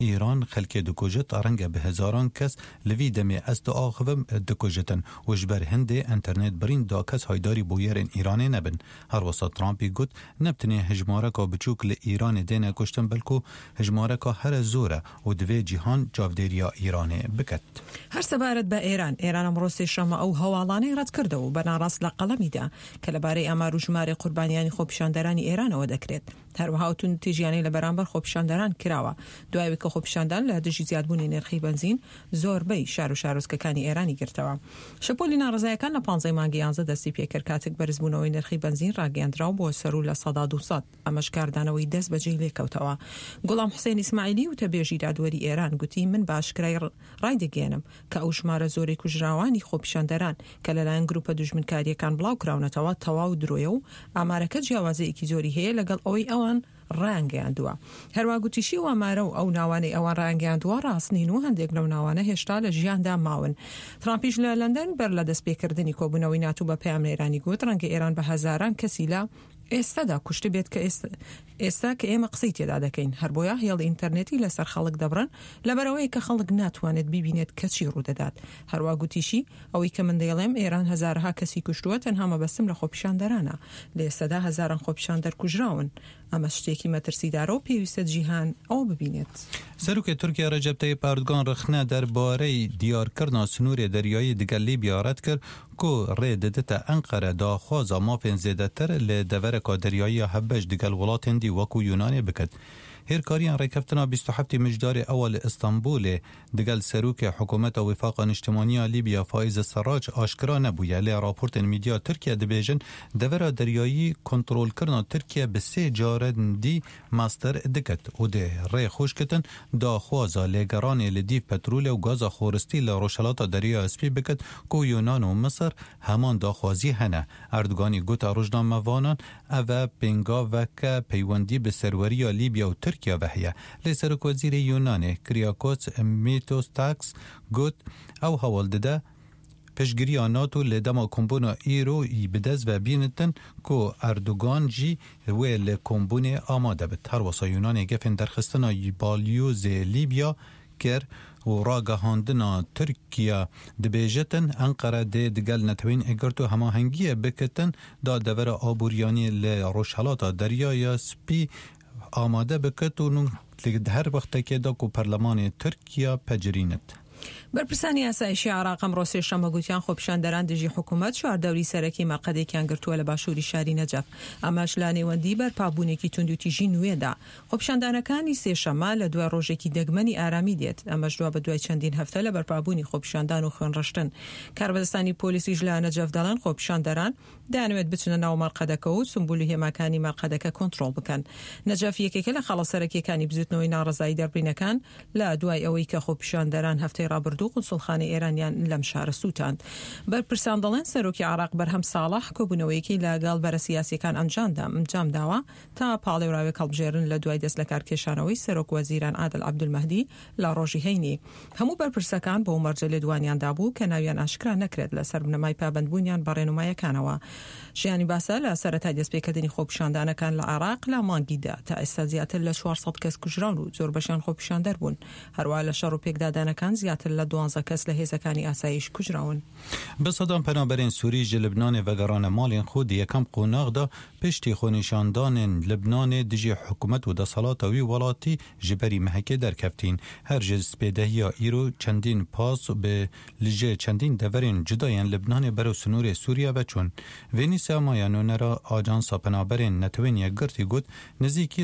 ایران خلک دکوجت آرنگ به هزاران کس لوی دمی است آخوم دکوجتن و جبر هند انترنت برین دا کس هایداری بویرین ایران نبن. هر وسط ترامپی گوت نبتنی هجماره که بچوک لإیران دینه کشتن بلکو هجماره که هر زوره و دوی جهان جاودیریا ایران بکت. هر سبارت با ایران امروز شما او هوالانه رد کرده و بناراس لقلمی ده که لباره امارو جمار قربانیانی خوبشاندرانی ایران او دکرد. هر وها تون تیجیانی لبرانبر خوبشاندران کراوه. دوایی که خوبشاندن لدجی زیادبونی نرخی بنزین زور بی شارو شاروز که کانی ایرانی گرتوا. شپولی نارضای کن پانزه مانگی آنزه دستی پیکر کاتک برزبونوی نرخی بنزین را گندراو با سرول لصدا 200 امش کردنوی دست بجیلی کوتوا. غلام حسین اسماعیلی و تبیجی دادوری ایران گوتی من باش کرای رایده گینم که اوش مار زوری کجراوانی خوبشاندران که للاین گروپ دشمن کاری کان بلاو کراونتوا تواو درویو امارکه جوازه اکی زوری هی لگل اوی اوان رانگیاندووە. هەروە گوتیشی و ئەمارە و ئەو ناوانەی ئەوان ڕانگیاندووە ڕاستنین و هەندێک لەو ناوانە هێشتا لە ژیاندا ماون. ترامپیش لە لەندەن بەر لە دەستپێکردنی کۆبوونەوەی ناتو بە پەیام ئێرانی گوت ڕەنگە ئێران بە هەزاران کەسی لە ئێستادا کوشت بێت کە ئێستا کە ئێمە قسەی تێدا دەکەین. هەر بۆیە هێڵی ئینتەرنێتی لەسەر خەڵک دەبڕن لەبەرەوەی کە خەڵک ناتوانێت بیبینێت کەچی ڕوودەدات. هەروە گوتیشی ئەوەی کە من دەیڵێم ئێران هەزارها کەسی کوشتووە تەنها مەبەستم لە خۆپیشاندەرانە. لە ئێستادا هەزاران خۆپیشاندەر کوژراون. ئەمە شتێکی مەترسیدارە و پێویستە جیهان ئەو ببینێت. سەرۆکی تورکیا ڕەجەب تەیپ ئەردوغان ڕخنە دەربارەی دیارکردنا سنوورێ دەریایی دگەل لیبیا ڕەت کرد کو ڕێ دەدەتە ئەنقەرە داخوازا مافێن زێدەتر لە دەڤەرێکا دەریایی هەبەش دگەل وڵاتێن دی وەکو یونانێ بکەت. هێرکاریان ڕێکەفتنا 27 مجداری ئەوە لە ئیستانبولێ دگەل سەرۆکی حکوومەتە وفاقا نیشتیمانیە لیبیا فائز سەراج ئاشکرا نەبوویە. لێ راپۆرتên میدیا تورکیا دەبێژن دەڤەرە دەریایی کۆنتڕۆلکردنا تورکیا bi 3 caran dî master diket û dê rê xweşkitin daxwaza lêgeranê li dîv petrolê û gaza xoristî li roşelata Derya Spî biket ku Yunan û Misir heman daxwazî hene. Erdoganî gota rojnamevanan ev e pêngaveke peywendî bi serweriya Libya û Türkiye ve heye. Lê Serokvezîrê Yunanê Kyriakos Mitsotakis got ew hewl dide piştgiriya NATO li dema kombûna îro bi dest ve bînitin ku Erdogan jî wê li kombûnê amade bit. Her wisa Yunanê gefên derxistina balyozê Libya kir û ragihandina Tirkiye dibêjetin Enqere dê digel netewên egirt û hemahengiyê bikitin da devera abûriyanî li Rojhelata Deryaya Spî amade bikit û her wextekê da ku Perlemanê Tirkiye pecirînit. بەرپرسانی ئاسایشی عێراق ئەمڕۆ سێشەممە گوتیان خۆپیشاندەران دژی حکوومەت چواردەوری سەرەکی مەقەدێکیان گرتووە لە باشووری شاری نەجەف. ئەماش لا نێوەندی بەرپابوونێکی توندوتیژی نوێدا. خۆپیشاندانەکانی سێشەممە لە دوای ڕۆژێکی دەگمەنی ئارامی دێت. ئەمەش دوای بە دوای چەندین هەفتە لە بەرپابوونی خۆپیشاندان و خوێنڕشتن. کاربەدەستانی پۆلیسیش لە نەجەف دەڵێن خۆپیشاندەران دەیانەوێت بچنە ناو مەرقەدەکە و سمبولی هێماکانی مەرقەدەکە کۆنتڕۆڵ بکەن. نەجەف یەکێکە لە خەڵە سەرەکیەکانی بزوتنەوەی ناڕەزایی دەربڕینەکان لە دوای ئەوەی کە خۆپیشاندەران هەفتەی ڕابردوو قونسڵخانەی ئێرانیان لەم شارە سووتاند. بەرپرسان دەڵێن سەرۆکی عێراق بەرهەم ساڵح کۆبوونەوەیەکی لەگەڵ بەرە سیاسیەکان ئەنجام داوە تا پاڵێوراوێک هەڵبژێرن لە دوای دەست لە کارکێشانەوەی سەرۆک وەزیران عادل عەبدولمەهدی لە ڕۆژی هەینی. هەموو بەرپرسەکان بۆ مەرجە لێدوانیاندا بوو کە ناویان ئاشکرا نەکرێت لە سەربنەمای پابەندبوونیان بە ڕێنماییەکانەوە. ژیانی باسە لە سەرەتای دەستپێکردنی خۆپیشاندانەکان لە عێراق لە مانگیدا تا ئێستا زیاتر لە 400 کەس کوژران و زۆر بەشیان خۆپیشاندەر بوون. هەروە لە شەڕ و پێکدادانەکان زیاتر لە 12 کەس لە هێزەکانی ئاسایش کوژراون. بسەدان پەنابەرین سووری ji Libnanê vegerane malên xwe di yekem qonax da piştî xwenîşandanên Libnanê dijî hikûmet û desalata wî welatî ji berî mehekê derkeftin. Her ji spêdehiya îro çendîn pas bi li jê çendîn deverên cuda yên Libnanê bero sunûrê Sûriya ve çûn. Venîsa maya nûnera Ajansa Penaberên Netewên Yekgirtî got nizîkî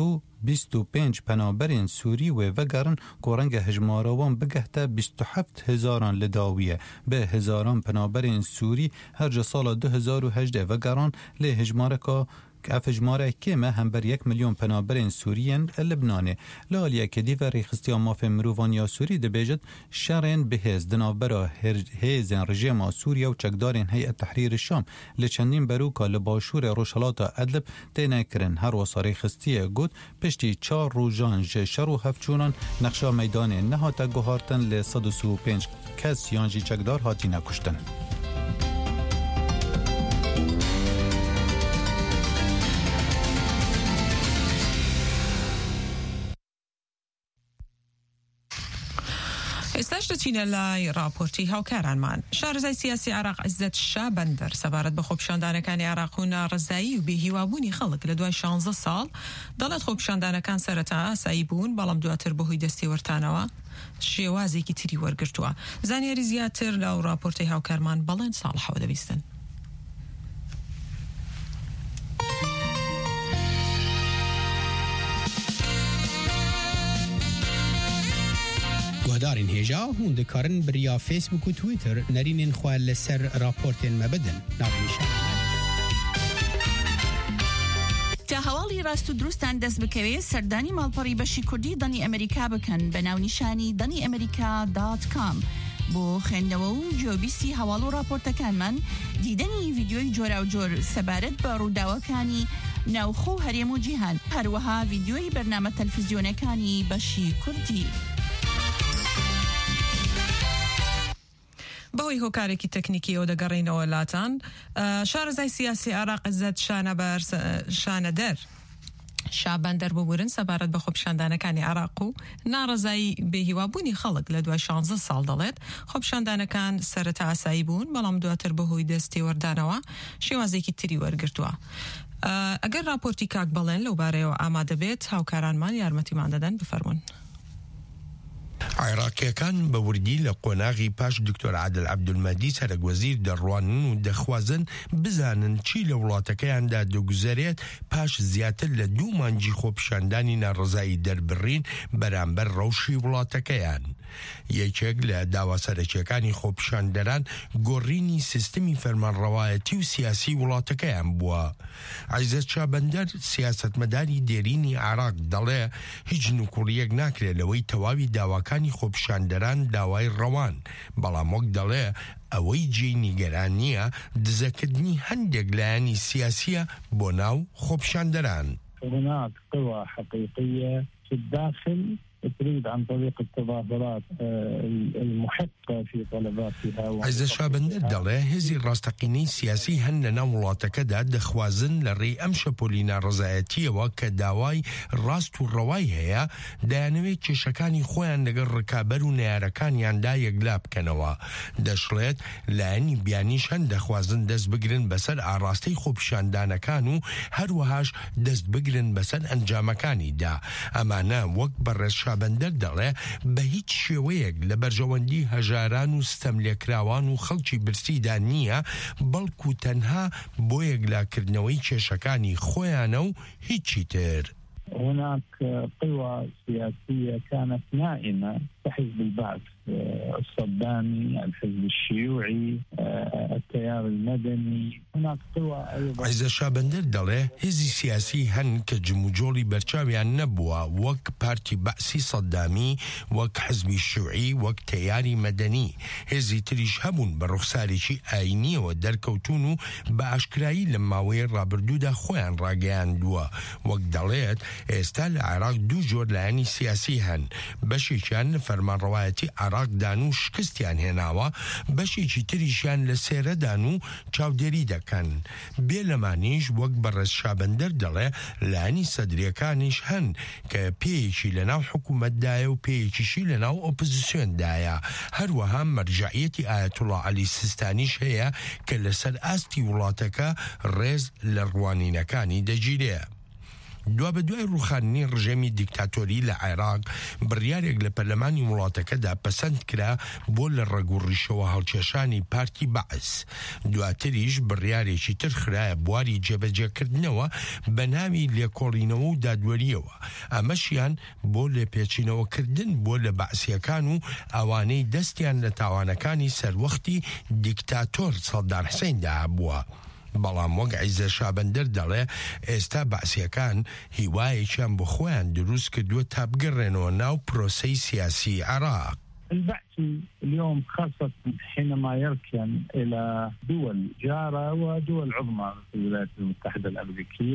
225 penaberên Sûrî wê vegerin ku renga hejmara wan bigehte 27,000 li dawiye. Bi hezaran penaberên Sûrî her ji sala 2018 vegeran lê hejmareka افجماره کمه هم بر 1 میلیون پناهبرین سوریین لبنانه. لالیه که دیو ریخستی ماف مروانیا سوری دبیجد شرین بهز دنابرا هیزن رژیم سوریا و چکدارین هیئت تحریر الشام لچندین بروکا لباشور روشلات ادلب تینه کرن. هر وصا ریخستی گود پشتی 4 روزان شر و هفچونان نقشا میدان نهاتا گوهارتن ل 135 کس یانجی چکدار هاتی نکشتن. استاش دچینە لای راپۆرتی هاوکارانمان. شارەزای سیاسی عێراق عیزەت شابەندەر سەبارەت بە خۆپیشاندانەکانی عێراق و ناڕەزایی و بێهیوابوونی خەڵک لە دوای 16 ساڵ دەڵێت خۆپیشاندانەکان سەرەتا ئاسایی بوون بەڵام دواتر بەهۆی دەستێوەرتانەوە شێوازێکی تری وەرگرتووە. زانیاری زیاتر لەو راپۆرتی هاوکارمان بەڵێن ساڵحەوە دەبیستن. دارین هێژا هون دەکارن بریا فیسبوک و تویتر نەرینên xwe li ser raportên me bidin. تا هەواڵی ڕاست و دروستان دەست بکەوێت سەردانی ماڵپەڕی بەشی کوردی دەنی ئەمریکا بکەن بە ناونیشانی دەنی ئەمریکا.com. بۆ خوێندنەوە و جۆبیستی هەواڵ و راپۆرتەکانمان دیدەنی ڤیدیۆی جۆرا و جۆر سەبارەت بە ڕووداوەکانی ناوخۆ و هەرێم و جیهان، هەروەها ڤیدیۆی بەرنامە تەلەڤیزیۆنەکانی بەشی کوردی. بەهۆی هۆکارێکی تەکنیکی ئەو دەگەڕینەوە لاتان شارەزای سیاسی عێراق عیزەت شانەدەر شابەندەر ببورن سەبارەت بە خۆپیشاندانەکانی عێراق و ناڕەزایی بێهیوابوونی خەڵک لە دوای 16 ساڵ دەڵێت خۆپیشاندانەکان سەرەتا ئاسایی بوون بەڵام دواتر بەهۆی دەستێوەردانەوە شێوازێکی تری وەرگرتووە. ئەگەر راپۆرتی کاک بەڵێن لەو بارەیەوە ئامادە بێت هاوکارانمان یارمەتیمان دەدەن بفەرمونون. عێراقیەکان بە وردی لە قۆناغی پاش دکتۆر عادل عەبدولمەجید سەرۆکوەزیر دەڕوانن و دەخوازن بزانن چی لە وڵاتەکەیاندا دەگوزارێت پاش زیاتر لە 2 مانگی خۆپیشاندانی ناڕەزایی دەربڕین بەرامبەر ڕەوشی وڵاتەکەیان. یەکێک لە داوا سەرەکیەکانی خۆپیشاندەران گۆڕینی سیستمی فەرمانڕەوایەتی و سیاسی وڵاتەکەیان بووە. عیزەت شابەندەر سیاسەتمەداری دێرینی عێراق دەڵێ هیچ نوکوڕیەک ناکرێت لەوەی تەواوی داواکانی خۆپیشاندەران داوای ڕەوان، بەڵام وەک دەڵێ ئەوەی جێی نیگەران نییە دزەکردنی هەندێک لایەنی سیاسیە بۆ ناو خۆپیشاندەران. هناك قوى حقيقية في الداخل تريد عن طريق التظاهرات المحقة في طلباتها. عیزە شابەندەر دەڵێ هێزی ڕاستەقینەی سیاسی هەن لە ناو وڵاتەکەدا دەخوازن لە ڕێی ئەم شەپۆلی ناڕەزایەتیەوە کە داوای ڕاست و ڕەوای هەیە دەیانەوێت کێشەکانی خۆیان لەگەڵ ڕکابەر و نەیارەکانیاندا یەکلا بکەنەوە. دەشڵێت لایەنی بیانیش هەن دەخوازن دەست بگرن بەسەر ئاراستەی خۆپیشاندانەکان و هەروەهاش دەست بگرن بەسەر ئەنجامەکانیدا. ئەمانە وەک بەڕێز شابەندەر دەڵێ بە هیچ شێوەیەک لە بەرژەوەندی هەژاران و ستەملێکراوان و خەڵکی برسیدا نییە، بەڵکو تەنها بۆ یەکلاکردنەوەی کێشەکانی خۆیانە و هیچی تر. هناك قوى سياسية كانت نائمة كحزب البعث الصدامي، الحزب الشيوعي، التيار المدني. هناك قوى أيضا. عیزە شابەندەر دەڵێ هێزی سیاسی هەن کە جموجۆڵی بەرچاویان نەبووە، وەک پارتی بەعسی سەدامی، وەک حزبی شیوعی، وەک تەیاری مەدەنی. هێزی تریش هەبوون بە ڕوخسارێکی ئاینیەوە دەرکەوتون و بە ئاشکرایی لە ماوەی ڕابردوودا خۆیان ڕاگەیاندووە. وەک دەڵێت ئێستا لە عێراق 2 جۆر لایەنی سیاسی هەن، بەشێکیان لە فەرمانڕەوایەتی عێراقدان و شکستیان هێناوە، بەشێکی تریشیان لە سێرەدان و چاودێری دەکەن. بێ لەمانیش وەک بەڕێز شابەندەر دەڵێ لایەنی سەدرەکانیش هەن کە پێیەکی لە ناو حکوومەتدایە و پێیەکیشی لە ناو ئۆپۆزیسیۆندایە. هەروەها مەرجعیەتی ئایەتوڵا عەلی سیستانیش هەیە کە لەسەر ئاستی وڵاتەکە ڕێز لە ڕوانینەکانی دەگیرێ. دوا بە دوای ڕوخاندنی ڕژێمی دیکتاتۆری لە عێراق بڕیارێک لە پەرلەمانی وڵاتەکەدا پەسەند کرا بۆ لە ڕێگوڕیشەوە هەڵکێشانی پارتی بەعس. دواتریش بڕیارێکی تر خرایە بواری جێبەجێکردنەوە بە ناوی لێکۆڵینەوە و دادوەریەوە، ئەمەشیان بۆ لێپێچینەوەکردن بۆ لە بەعسیەکان و ئەوانەی دەستیان لە تاوانەکانی سەروەختی دیکتاتۆر سەڵدار حسێندا بووە. بەڵام وەک عیزە شابەندەر دەڵێ ئێستا بەعسیەکان هیوایەکیان بۆ خۆیان دروست کردووە تا بگەڕێنەوە ناو پرۆسەی سیاسی عێراق. البعثي اليوم خاصة حينما يركن إلى دول جارة ودول عظمى في الولايات المتحدة الأمريكية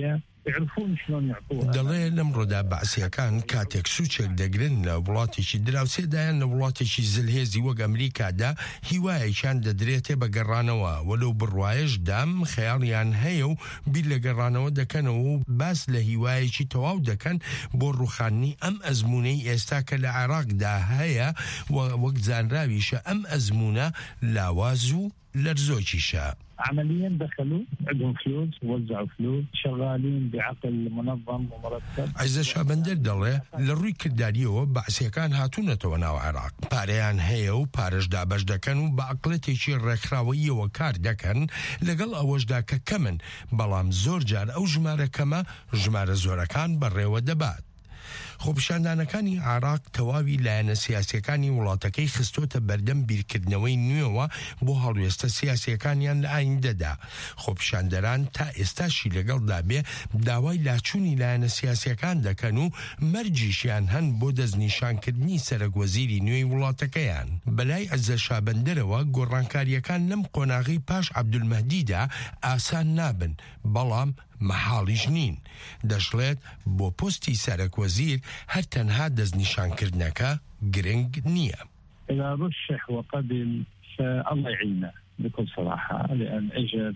يعرفون شلون يعطوها. دەڵێ لەم ڕۆدا بەعسیەکان کاتێک سوچێک دەگرن لە وڵاتێکی دراوسێدایان لە وڵاتێکی زلهێزی وەک ئەمریکادا هیوایەکیان دەدرێتێ بە گەڕانەوە وەلو بڕوایشدام خەیاڵیان هەیە و بیر لە گەڕانەوە دەکەنەوە و باس لە هیوایەکی تەواو دەکەن بۆ ڕوخاندنی ئەم ئەزمونەی ئێستا کە لە عێراقدا هەیە وەک زانراویشە ئەم ئەزمونە لاواز و لەرزۆکیشە. عمليا دخلوا عندهم فلوس وزعوا فلوس شغالين بعقل منظم ومرتب. عیزە شابەندەر دەڵێ لە ڕووی کردداریەوە بەعسیەکان هاتوونەتەوە ناو عێراق پارەیان هەیە و پارەشدا بەش دەکەن و بە عقلەتێکی ڕێکخراوەیەوە کار دەکەن لەگەڵ ئەوەشدا کە کەمن بەڵام زۆر جار ئەو ژمارە کەمە ژمارە زۆرەکان بەڕێوە دەبات. خۆپیشاندانەکانی عێراق تەواوی لایەنە سیاسیەکانی وڵاتەکەی خستۆتە بەردەم بیرکردنەوەی نوێوە بۆ هەڵوێستە سیاسیەکانیان لە ئایندەدا. خۆپیشاندەران تا ئێستاشی لەگەڵدا بێ داوای لاچوونی لایەنە سیاسیەکان دەکەن و مەرجیشیان هەن بۆ دەستنیشانکردنی سەرۆکوەزیری نوێی وڵاتەکەیان. بەلای عەزە شابەندەرەوە گۆڕانکاریەکان لەم قۆناغی پاش عەبدولمەهدیدا ئاسان نابن بەڵام مەحاڵیش نین. دەشڵێت بۆ پۆستی سەرۆکوەزیر هەر تەنها دەستنیشانکردنەکە گرنگ نییە. إذا رشح وقبل فالله يعينه بكل صراحة لأن إجا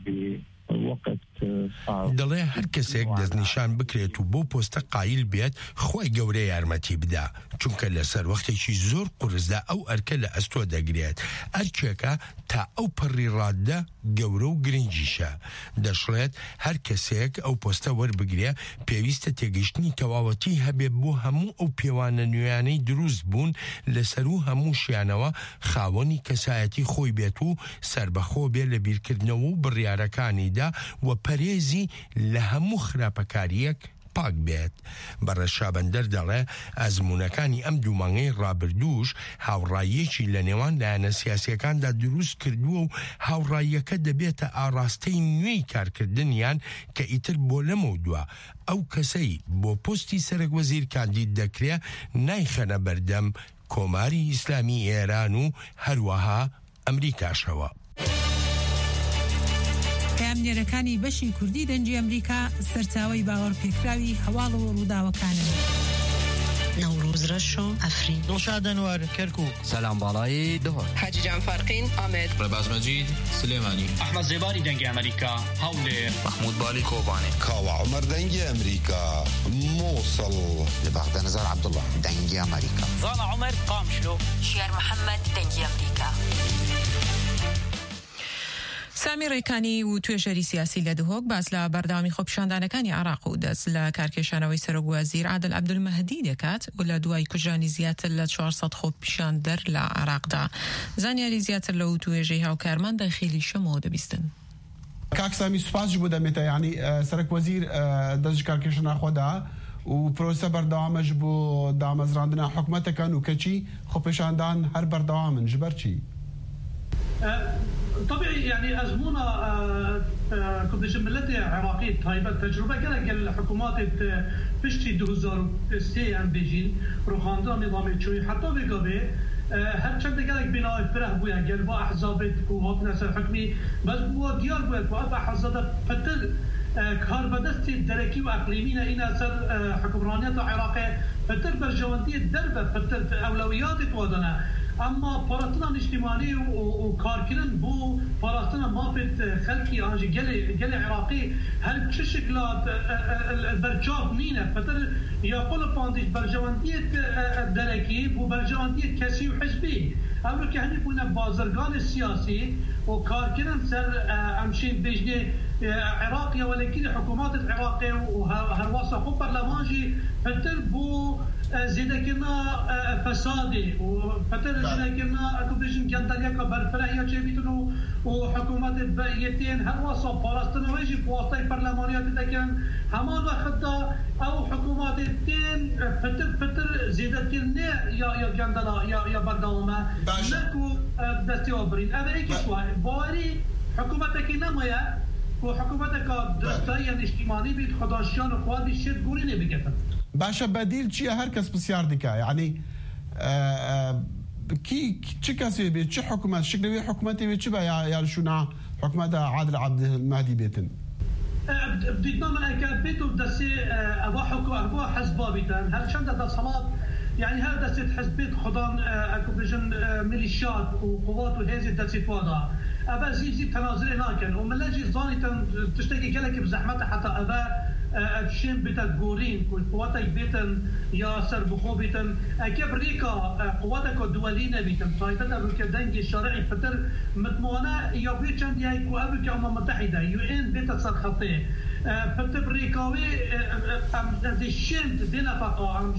بوقت صعب. دەڵێ هەر کەسێک دەستنیشان بکرێت و بۆ پۆستە قایل بێت خۆی گەورەی یارمەتی بدا چونکە لەسەر وەختێکی زۆر قورسدا ئەو ئەرکە لە ئەستۆ دەگرێت ئەرکێکە تا ئەو پەڕی ڕاددە گەورە و گرنگیشە. دەشڵێت هەر کەسێک ئەو پۆستە وەربگرێ پێویستە تێگەیشتنی تەواوەتی هەبێت بۆ هەموو ئەو پێوانە نوێیانەی دروست بوون لەسەر و هەموو شیانەوە خاوەنی کەسایەتی خۆی بێت و سربەخۆ بێت لە بیرکردنەوە و بڕیارەکانیدا و پەرێزی لە هەموو خراپەکاریەک پاک بێت. بەڕێز شابەندەر دەڵێ ئەزمونەکانی ئەم دوو مانگەی ڕابردووش هاوڕاییەکی لە نێوان لایەنە سیاسیەکاندا دروست کردووە و هاوڕاییەکە دەبێتە ئاراستەی نوێی کارکردنیان کە ئیتر بۆ لەمە دووە ئەو کەسەی بۆ پۆستی سەرۆکوەزیر کاندید دەکرێ نایخەنە بەردەم کۆماری ئیسلامی ئێران و هەروەها ئەمریکاشەوە. پامنێرەکانی بەشی کوردی دەنجی ئەمریکا سەرچاوەی باوەڕ پێکراوی هەواڵەوە ڕووداوەکانن. نوروز رشو افرین دڵشاد ئەنوەر کەرکووک سەلام باڵایی دهۆر حاجی جان فارقین ئامێد ڕێباز مەجید سلێمانی ئەحمەد زێباری دەنگی ئەمریکا هەولێر محمود بالی کۆبانێ کاوە عومەر دەنگی ئەمریکا مووسڵ لە بەغداد نەزار عەبدوڵڵا دەنگی ئەمریکا زانا عومەر قامشلۆ شیار محەممەد دەنگی ئەمریکا. سامی ڕێکانی و توێژەری سیاسی لە دهۆک باس لە بەرداوامی خۆپیشاندانەکانی عێراق و دەست لە کارکێشانەوەی سەرۆکوەزیر عادل عەبدولمەهدی دەکات و لە دوای کوژانی زیاتر لە 400 خۆپیشاندەر لە عێراقدا. زانیاری زیاتر لەو توێژەی هاوکارمان دەخیلی شەمەوە دەبیستن. کاک سامی سوپاس بوو دەمێتە یعنی سەرۆکوەزیر دەست کارکێشانە خۆدا و پرۆسە بەردەوامەش بۆ دامەزراندنا حکومەتەکان و کەچی خۆپیشاندان هەر بەردەوامن ji ber çi؟ طبيعي يعني أزمونا كبش ملتي عراقي طيبة تجربة قال الحكومات بشتي 2003 ام بيجين روخاندان نظام تشوي حتى بقبه هر چند قالك بناء فرح بويا قال با احزاب حكومات نسل حكمي بس بو ديار بويا با احزاب فتل كار بدست الدركي واقليمين الى سر حكمرانيات العراق فتل برجوانديه الدربه فتل اولويات تودنا اما پاراستان اجتماعی و کارکردن بو پاراستان مافت خلقی آنجا گل عراقی هر چه شکلات برجاب نینه فتر یا قول پاندیش برجواندیت درکی بو برجواندیت کسی و حزبی امرو که هنی بونه بازرگان سیاسی و کارکردن سر امشین بجنه عراقی ولكن حكومات العراقية وهرواسة خو برلمانجي فتر بو زيدكنا فسادي وفتر زيدكنا اكو بيجن كنداليا كبرفرهيا جيبيتنو وحكومات البيتين هرواسة باراستنا ويجي بواسطة برلمانيات تكن همان وقتا او حكومات التين فتر زيدكنا يا كندالا يا بردوما نكو دستي وبرين اما ايكي شوي باري حكومتك نمايا وحكومتك دستایی اجتماعی بید خداشیان و خوادی شد گوری نمیگفتن. باشه بدیل چیه هر کس بسیار دیگه یعنی کی چه کسی بید چه حکومت شکلی حکومتی بید چه با یا شونا حکومت عادل عبدالمهدی بیتن بديتنا من أكابيتو دسي أباحكو أبا حزبابيتان هل شند دا صلاة يعني هذا دسي حزبيت خضان أكوبيجن ميليشيات وقوات وهذه دسي فوضى أبا زي تنازل هناكن وملاجي زاني تشتكي كلك بزحمته حتى أبا الشين بيتا جورين قواتك بيتن يا سربخو بيتن أكبريكا قواتك الدولية بيتن طايبتا بالكدنج الشرعي فتر متمونا يابيتشن يايكو أبكا أمم متحدة UN بيتا سرخطي فتر بريكاوي الشين بنفقا عم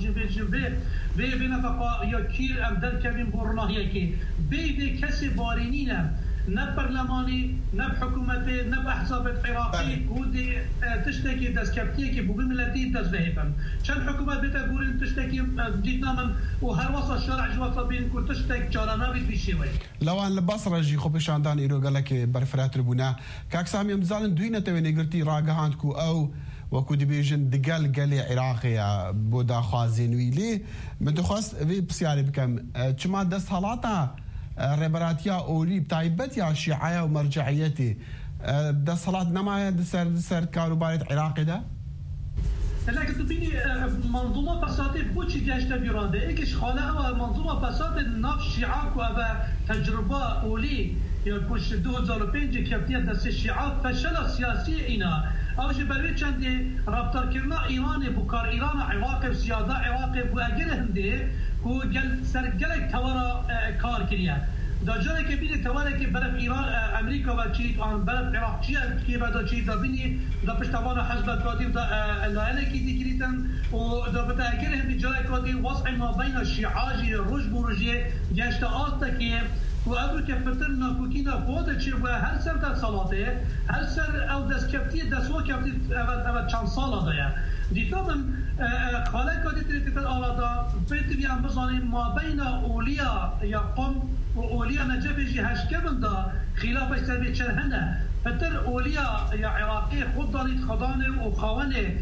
بنفقا يكير أمدر كبين بورناهيكي بي كسي بارينينا نب برلماني نب حكومتي نب أحزاب عراقي كودي تشتكي دسكبتي كي بوبي ملتي دزبهيبن شان حكومات بيتا قولين تشتكي جيتنا من وهر وصل الشارع جوات بين كنت تشتك جارانا بيت بيشيوي لوان لبصرة جي خوبي شاندان إيرو قالك برفرات ربونا كاك سامي مزالن دوينة تويني قرتي راقهاندكو أو وكو دبيجن دقال قالي عراقي بودا خوازينوي ليه من دخواست في بسياري بكم چما دست حالاتا ربراتيا أولي بتايبت يا شيعية ومرجعيتي ده صلاة نما دسر كاروبارة عراقي ده لكن تبيني منظومة فساتي بوشي جاشتا بيرانده ايكش خالها منظومة فساتي ناف شيعاك وابا تجربة أولي يكوش 2005 كابتية دست الشيعات فشل سياسي اينا اوش بروي چنده رابطار كرنا ايراني بكار ايران عراقي وسيادة عراقي بواجر هنده كو جل سرگلك توارا کار کریه دا جایی که بینی تواره که برف ایران امریکا و چی آن برف عراق چی که بعد چی دا بینی دا پشتوان حزب کادی دا لایله کی دیگریتن و دا بتاکر هم جایی کادی وضع ما بین شیعاجی روج بروجی گشت آستا که و ابر که فتر ناکوکینا خود چی و هر سر در صلاته هر سر او دست کپتی دستو کپتی او چند سال دایا دیتا من خاله کادی تریتت آلادا بیتی بیان بزانیم ما بین اولیا یا قم و اولیا نجبجی هشکبن دا خلاف سربی چرهنه فتر اولیا یا عراقی خود دانید خدانه و خوانه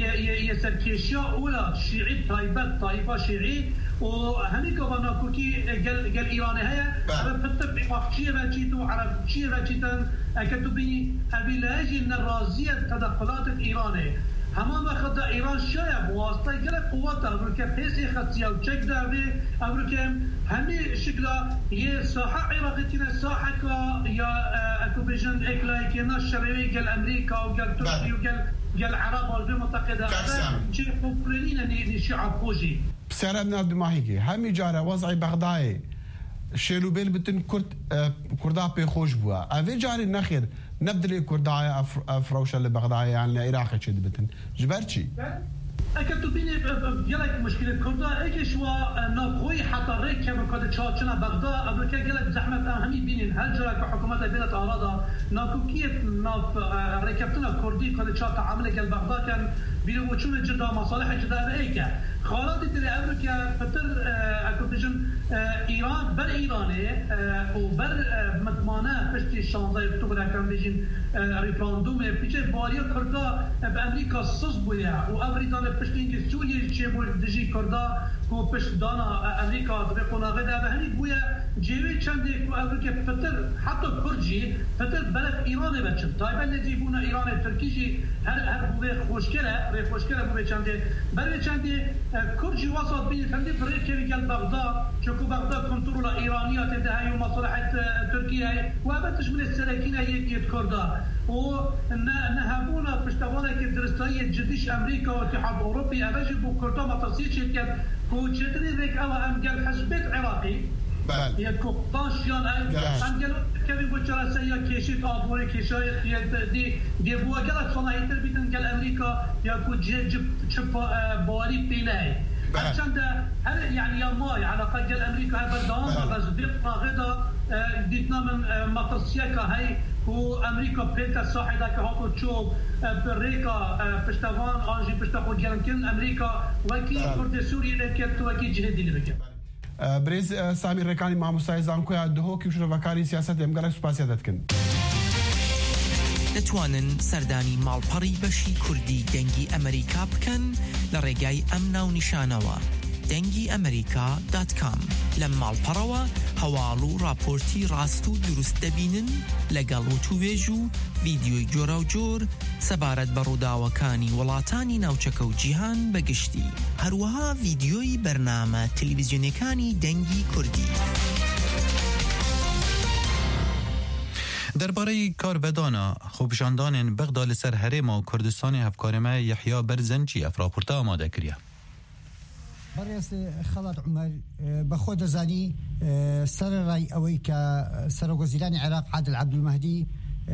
یه سرکیشیا اولا شیعی طایبت طایفه شیعی و همین که ناکوکی گل ایرانه هیا فتر عراقچیه و چیت و عربچیه و چیتن اکتو بینی ابیلاجی نرازیه تدخلات ایرانه همه وقت ایران شاید واسطه گره قوت ابرو که پیسی خطیه و چک داره ابرو که همه شکلا یه ساحه عراقی تینه ساحه که یا اکو بیشن اکلایی که نشروی گل امریکا و گل ترکی و گل عرب و دو منطقه چه خوبرینین نشعب خوشی بسیاره بنار دماغی همه جاره وضعی بغدای شیلوبیل بتن کردا پی خوش بوا اوه جاری نخیر نبدلي كردايا افروشه لبغداد يعني العراق شد بتن جبرتشي اكيد بيني يلك مشكله كردا ايش شوا نافوي حتى ريك كم كده تشاتشنا بغداد قبل كده قالك زحمه اهمي بينين هل جرى كحكومات بينت ارادا ناكوكيه ناف ركبتنا كردي كده تشات عمل قال بغداد كان بينو وشون جدا مصالح جدا هيك خالد تري امريكا فتر اكوبيجن ايران بر ايراني وبر مدمانه بشتي 16 اكتوبر كان بيجين ريفراندوم بيجي باليا كردا بامريكا صص بويا وامريكا بشتي سوريا تشيبو دجي كردا كو بش دانا امريكا تبقونا غدا بهني بويا جيوي چندي كو امريكا فتر حتى كرجي فتر بلد ايراني بچن طيب اللي يجيبونا ايراني تركيجي هر بو خوشكره بو چندي بر چندي كرجي وسط بين خلي فريق كي قال بغداد شكو بغداد كنترول ايرانيات تدعي ومصالح تركيا وابتش من السلاكين يتكردا ونهبونا بشتوانا كي درستاي جديش امريكا والاتحاد الاوروبي ابجي بو كردا ما تصيرش كان كو جدري ذيك او ام قال حزبت عراقي يدكو طاشيان ام قالوا كيف بوشرا سيا كيشيت ابوري كيشاي دي بو قالت صنايتر بيتن قال امريكا ياكو جيب شب بواري بيناي عشان ده هل يعني يا ماي على قد امريكا هاي بدان غزبيت غدا ديتنا من مطسيكا هاي وامريكا بيتا صاحبه كهاتو تشوب بريكا بشتوان انجي بشتاخو جانكن امريكا وكي كرد سوريا كت وكي جهدي اللي بك بريز سامي ركاني مع مستعزانكو يدهو كي شنو فكاري سياسه يمغلا سپاسياتكن دەتوانن سەردانی ماڵپەڕی بەشی کوردی گەنگی ئەمریکا بکەن لە ڕێگای ئەم ناونیشانەوە dengiamerika.com لما البروا هوالو راپورتی راستو درست دبینن لگل و تویجو ویدیوی جورا و جور سبارت بروداوکانی ولاتانی ناوچەکە و جیهان بەگشتی هەروەها ویدیۆی بەرنامە تەلەڤیزیۆنەکانی دەنگی کوردی. درباره کاربدانا خوبشاندان بغدا لسر هرم و کردستان هفکارمه یحیی برزنجی افراپورتا آماده کریه. بەڕێز خەڵات عومەر بە خۆ دەزانی سەرڕای ئەوەی کە سەرۆکوەزیرانی عێراق عادل عەبدولمەهدی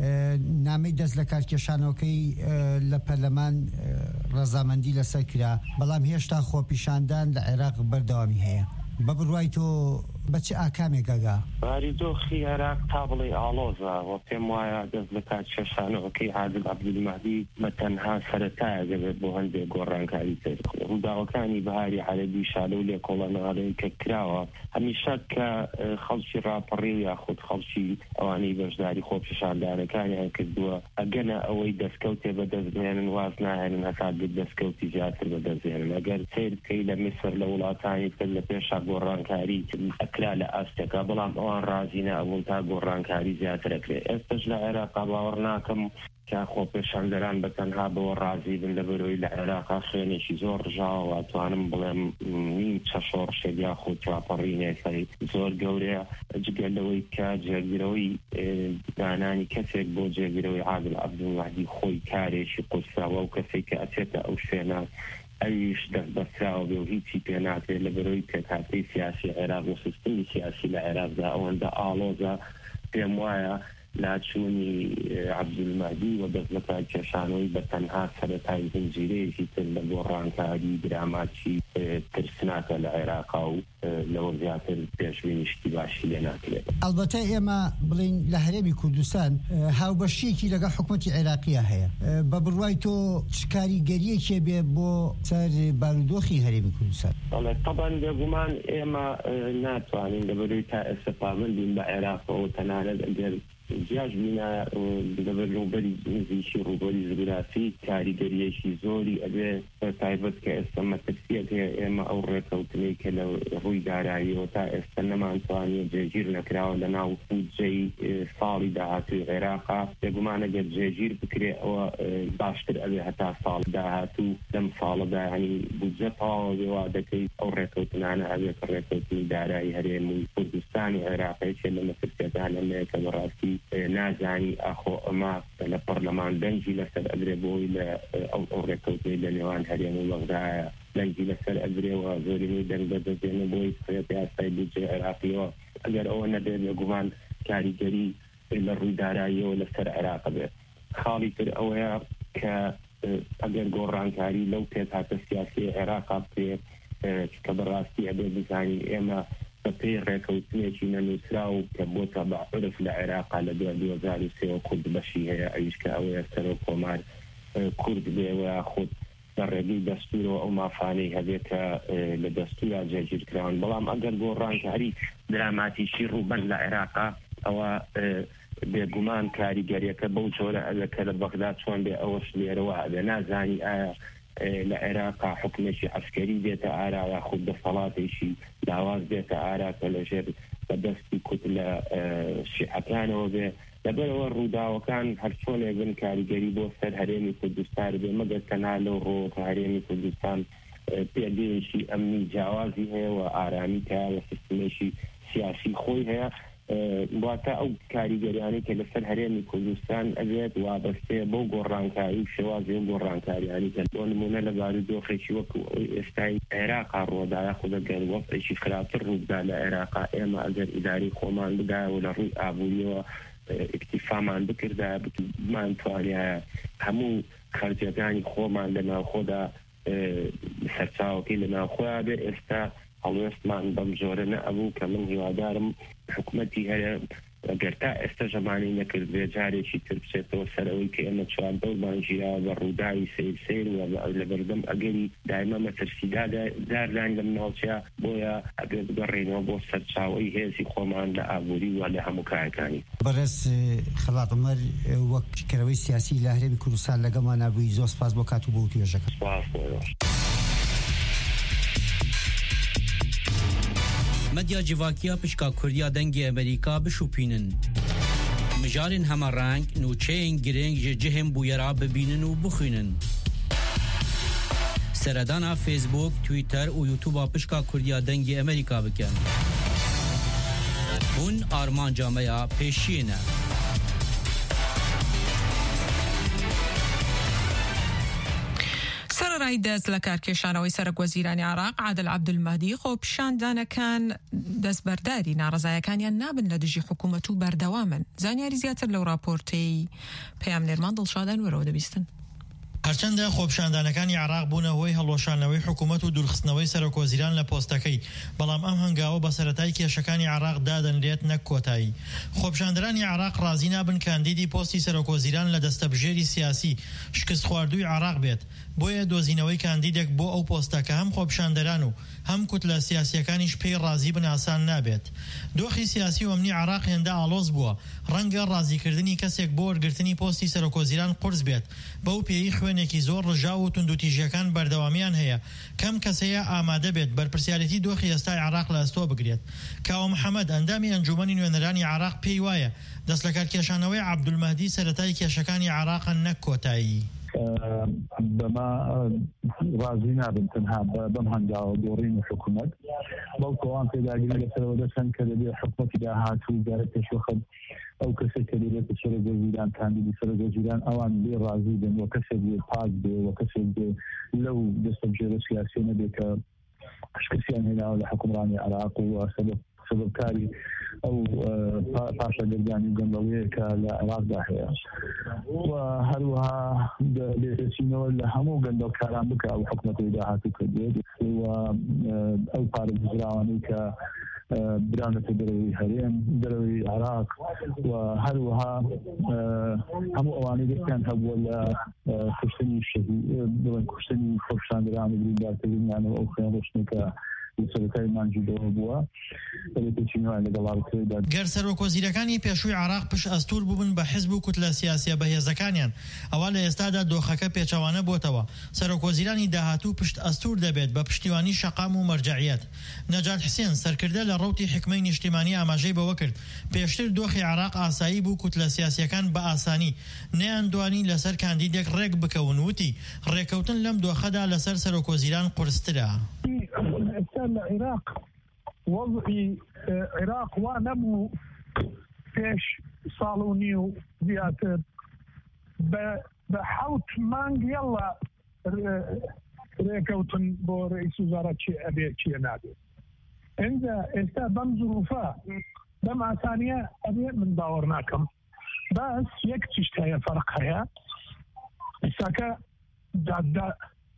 نامەی دەست لە کارکێشانەوەکەی لە پەرلەمان ڕەزامەندی لەسەر کرا، بەڵام هێشتا خۆپیشاندان لە عێراق بەردەوامی هەیە. بە بڕوای تۆ بە چه ئاکامێکەگا؟ باریدۆخی عێراق تا بڵێ ئاڵۆزە و پێم وایە دەست لە کارکێشانەوەکەی عادل عەبدولمەهدی بە تەنها سەرەتایە دەبێت بۆ هەندێک گۆڕانکاری تر. ڕووداوەکانی بەهاری عەرەبی شادە و لێکۆڵەنەوەی کە کراوە هەمیشە کە خەڵکی ڕاپەڕی و یاخود خەڵکی ئەوانەی بەشداری خۆپیشاندانەکانیان کردووە ئەگەنە ئەوەی دەستکەوتێ بەدەستبێنن واز ناهێنن هەتا دەستکەوتی زیاتر بەدەستێنن. ئەگەر سیر بکەی لە میسر لە وڵاتانی تر لە پێشا گۆڕانکاری ئەکرا لە ئاستێکا، بەڵام ئەوان ڕازی نەبوون تا گۆڕانکاری زیاتر ئەکرێت. ئێستش لە عێراقا باوەڕ ناکەم کە خۆپیشاندەران بە تەنها بەوە ڕازی بن لەبەرەوەی لە عێراقا خوێنێکی زۆر ڕژاوە واتوانم بڵێم نیم چەشۆڕشێک یاخود چاپەڕینێکی زۆر گەورەیە جگەل لەوەی کە جێگیرەوەی دانانی کەسێک بۆ جێگیرەوەی عادل عەبدولمەهدی خۆی کارێکی قورساوە و کەسێک کە ئەچێتە ئەو شوێنە ئەویش دەست بەسراوە بێ و هیچی پێ ناکرێت لەبەرەوەی پێکهاتەی سیاسی عێراق و سیستەمی سیاسی لە عێراقدا ئەوەندە ئاڵۆزە. پێم وایە لاچوونی عەبدولمەهدی و دەست لە کارکێشانەوەی بە تەنها سەرەتای زنجیرەیەکی تر لە گۆڕانکاری دراماتی ترسناکە لە عێراقا و لەوە زیاتر پێشبینیشتی باشی لێ ناکرێت. ئەلبەتە ئێمە بڵین لە هەرێمی کوردستان هاوبەشیەکی لەگەڵ حکومەتی عێراقیە هەیە. بە بڕوای تۆ چ کاریگەریەکێ بێ بۆ سەر بارودۆخی هەرێمی کوردستان؟ طبعا بێگومان ئێمە ناتوانین لەبەرەوەی تا ئێستا پابندین بە عێراقەوە تەنانەت ئەگەر جیاش بینە لەبەر ڕووبەری نزیکی ڕووبەری زگرافی کاریگەریەکی زۆری ئەبێ تایبەت کە ئێستا مەترسیەت هەیە ئێمە ئەو ڕێکەوتنەی کە لە ڕووی داراییەوە تا ئێستا نەمانتوانێت جێگیر نەکراوە لە ناو بودجەی ساڵی داهاتووی عێراقا. بێگومان ئەگەر جێگیر بکرێ ئەوە باشتر ئەبێ هەتا ساڵ داهاتوو لەم ساڵەدا ینی بودجە تەواوە بێ وا دەکەی ئەو ڕێکەوتنانە ئەبێ کە ڕێکەوتنی دارایی هەرێمی کوردستانی عێراقی چێ لە مەترسیەتان ئەمەیە کە بەڕاستی نازانی ئاخۆ ئەمە لە پەرلەمان دەنگی لەسەر ئەدرێ بۆی لە ئەو ڕێکەوتنی لە نێوان هەرێم و بەغدایە دەنگی لەسەر ئەدرێەوە زۆرینەی دەنگ بەدەستێنە بۆی خێت یاسای بودجێ عێراقیەوە. ئەگەر ئەوە نەبێت لەگومان کاریگەری لە ڕووی داراییەوە لەسەر عێراق بێت. خاڵی تر ئەوەیە کە ئەگەر گۆڕانکاری لەو پێت هاتە سیاسی عێراقا بکرێت کە بەڕاستی ئەبێ بزانی ئێمە بەپێی ڕێکەوتنێکی نەنووسرا و کە بۆتە بە عرف لە عێراقا لە 2003 کورد بەشی هەیە ئەویش کە ئەوەیە سەرۆک کۆمار کورد بێوە خۆت لە ڕێگەی دەستورەوە ئەو مافانەی هەبێت کە لە دەستورا جێگیرکراون. بەڵام ئەگەر گۆڕانکاری دراماتیشی ڕووبەن لە عێراقا ئەوە بێگومان کاریگەریەکە بەو جۆرە ئەگەکە لە بەغدا چۆن بێ ئەوەش لێرەوە هەبێ نازانی ئایا لە عێراقا حکومێکی عسکەری دێتە ئارا یا خود دەسەڵاتێکی لاواز دێتە ئارا کە لەژێر بەدەستی کوت لە شیعەکانەوە بێ. لەبەرەوە ڕووداوەکان هەر چۆنێکن کاریگەری بۆ سەر هەرێمی کوردستان بێ مەگەر تەنها لەو ڕۆکە هەرێمی کوردستان پێدەیەکی ئەمنی جیاوازی هەیە و ئارامی تا لە سیستمێکی سیاسی خۆی هەیە. واتە ئەو کاریگەریانی کە لەسەر هەرێمی کوردستان ئەبێت وابەستەیە بەو گۆڕانکاری و شێوازی و گۆڕانکاریانی کە بۆ نمونە لە بارودۆخێکی وەکو ئێستای عێراقا ڕۆدایە خودەگەر وەقتێکی خراپتر ڕوودا لە عێراقا ئێمە ئەگەر ئیداری خۆمان بدایەوە لە ڕووی ئابووریەوە ئیکتیفامان بکردایە بمانتوانایە هەموو خەرجەکانی خۆمان لە ناوخۆدا سەرچاوەکەی لە ناوخۆیان بێ. ئێستا هەڵوێستمان بەم جۆرە نەبوو کە من هیوادارم حکومەتی هەیە ئەگەر تا ئێستا ژەمانەی نەکرد بێ جارێکی تر بچێتەوە سەرەوەی کە ئێمە چواردەومان ژیراوە بە ڕووداوی سیر و لە بەردەم ئەگەری دایمە مەترسیدا دارلان لەم ناوچەیە بۆیە ئەبێ بگەڕێنەوە بۆ سەرچاوەی هێزی خۆمان لە ئابووری و لە هەموو کارەکانی. بەڕێز خەڵات عومەر وەک کەرەوەی سیاسی لە هەرێمی کوردستان لەگەڵمان نبووی زۆر سپاس بۆ کات و بۆ توێژەکە. مدیا جواکیا پشکا کردیا دنگی امریکا بشوپینن مجارن همه رنگ نوچین گرنگ جهم بویرا ببینن و بخوینن سردانا فیسبوک تویتر و یوتیوب پشکا کردیا دنگی امریکا بکن اون آرمان جامعه پیشینه سەرڕای دەست لە کارکێشانەوەی سەرۆکوەزیرانی عراق عادل عەبدولمەهدی خۆپیشاندانەکان دەستبەرداری ناڕەزایەکانیان نابن لە دژی حکوومەت و بەردەوامن. زانیاری زیاتر لەو راپۆرتەی پەیام نێرمان دڵشادان وەرەوە دەبیستن. هەرچەندە خۆپیشاندانەکانی عراق بوونە هۆی هەڵۆشانەوەی حکوومەت و دوورخستنەوەی سەرۆکوەزیران لە پۆستەکەی، بەڵام ئەم هەنگاوە بە سەرەتای کێشەکانی عراق دادەنرێت نەک کۆتایی. خۆپیشاندەرانی عراق ڕازی نابن کاندیدی پۆستی سەرۆکوەزیران لە دەستەبژێری سیاسی شکست خواردووی عراق بێت، بۆیە دۆزینەوەی کاندیدێک بۆ ئەو پۆستە کە هەم خۆپیشاندەران و هەم کوتلە سیاسیەکانیش پێی ڕازی بن ئاسان نابێت. دۆخی سیاسی و ئەمنی عراق هێندە ئاڵۆز بووە، ڕەنگە ڕازیکردنی کەسێک بۆ وەرگرتنی پۆستی سەرۆکوەزیران قورس بێت، بەو پێی خوێنێکی زۆر ڕژاو و توندوتیژیەکان بەردەوامیان هەیە، کەم کەسەیە ئامادە بێت بەرپرسیارەتی دۆخی ئێستای عراق لە ئەستۆ بگرێت. کاوە محەممەد ئەندامی ئەنجومەنی نوێنەرانی عراق پێی وایە دەست لە کارکێشانەوەی عەبدولمەهدی سەرەتای کێشەکانی عراقن نەک کۆتایی. بەما ڕازی نابن تەنها بەم هەنگاوە دۆڕین حکوومەت، بەڵکو ئەوان پێداگیری لەسەرەوە دەچەن کە دەبێت حکوومەتی داهاتوو جارە پێشوەخت ئەو کەسێک کە دەبێتە سەرۆکوەزیران کاندیدی سەرۆکوەزیران ئەوان بێ ڕازی بن وە کەسێک بێ پاک بێ وە کەسێک بێ لەو دەستەبژێرە سیاسی نەبێ کە شکستیان هێناوە لە حکومڕانی عراق و سەبەبکاری ئەو پاشە گەردانی گەندەڵەیە کە لە عێراقدا هەیە و هەروەها لێرەچینەوە لە هەموو گەندەڵکاران بکە ئەو حکوومەتی داهاتوو کردێت و ئەو پارێزراوانەی کە برانەتە دەرەوەی هەرێم دەرەوەی عراق و هەروەها هەموو ئەوانەی دەستیان هەبووە لە کوشتنی بڵێن کوشتنی خۆپیشاندەران و بریندارکردنیانەوە ئەو خوێن ڕۆشنێکە گەر سەرۆکوەزیرەکانی پێشووی عراق پشت ئەستور بووبن بە حیزب و کوتلە سیاسیە بەهێزەکانیان، ئەوە لە ئێستادا دۆخەکە پێچەوانە بۆتەوە. سەرۆکوەزیرانی داهاتوو پشت ئەستور دەبێت بە پشتیوانی شەقام و مەرجەعیەت. نەجات حسێن سەرکردە لە ڕەوتی حکمەی نیشتیمانی ئاماژەی بەوە کرد پێشتر دۆخی عراق ئاسایی بوو کوتلە سیاسیەکان بە ئاسانی نەیاندوانی لەسەر کاندیدێک ڕێک بکەون، وتی ڕێکەوتن لەم دۆخەدا لەسەر سەرۆکوەزیران قورسترە. العراق وضعي عراق ونمو فيش صالوني زياتر بحوت مانج يلا ريكوتن بو رئيس وزراء ابي نادي عند استخدام ظروفها بما ثانيه ابي من داورناكم بس يكتشتها فرقها ساكا جاده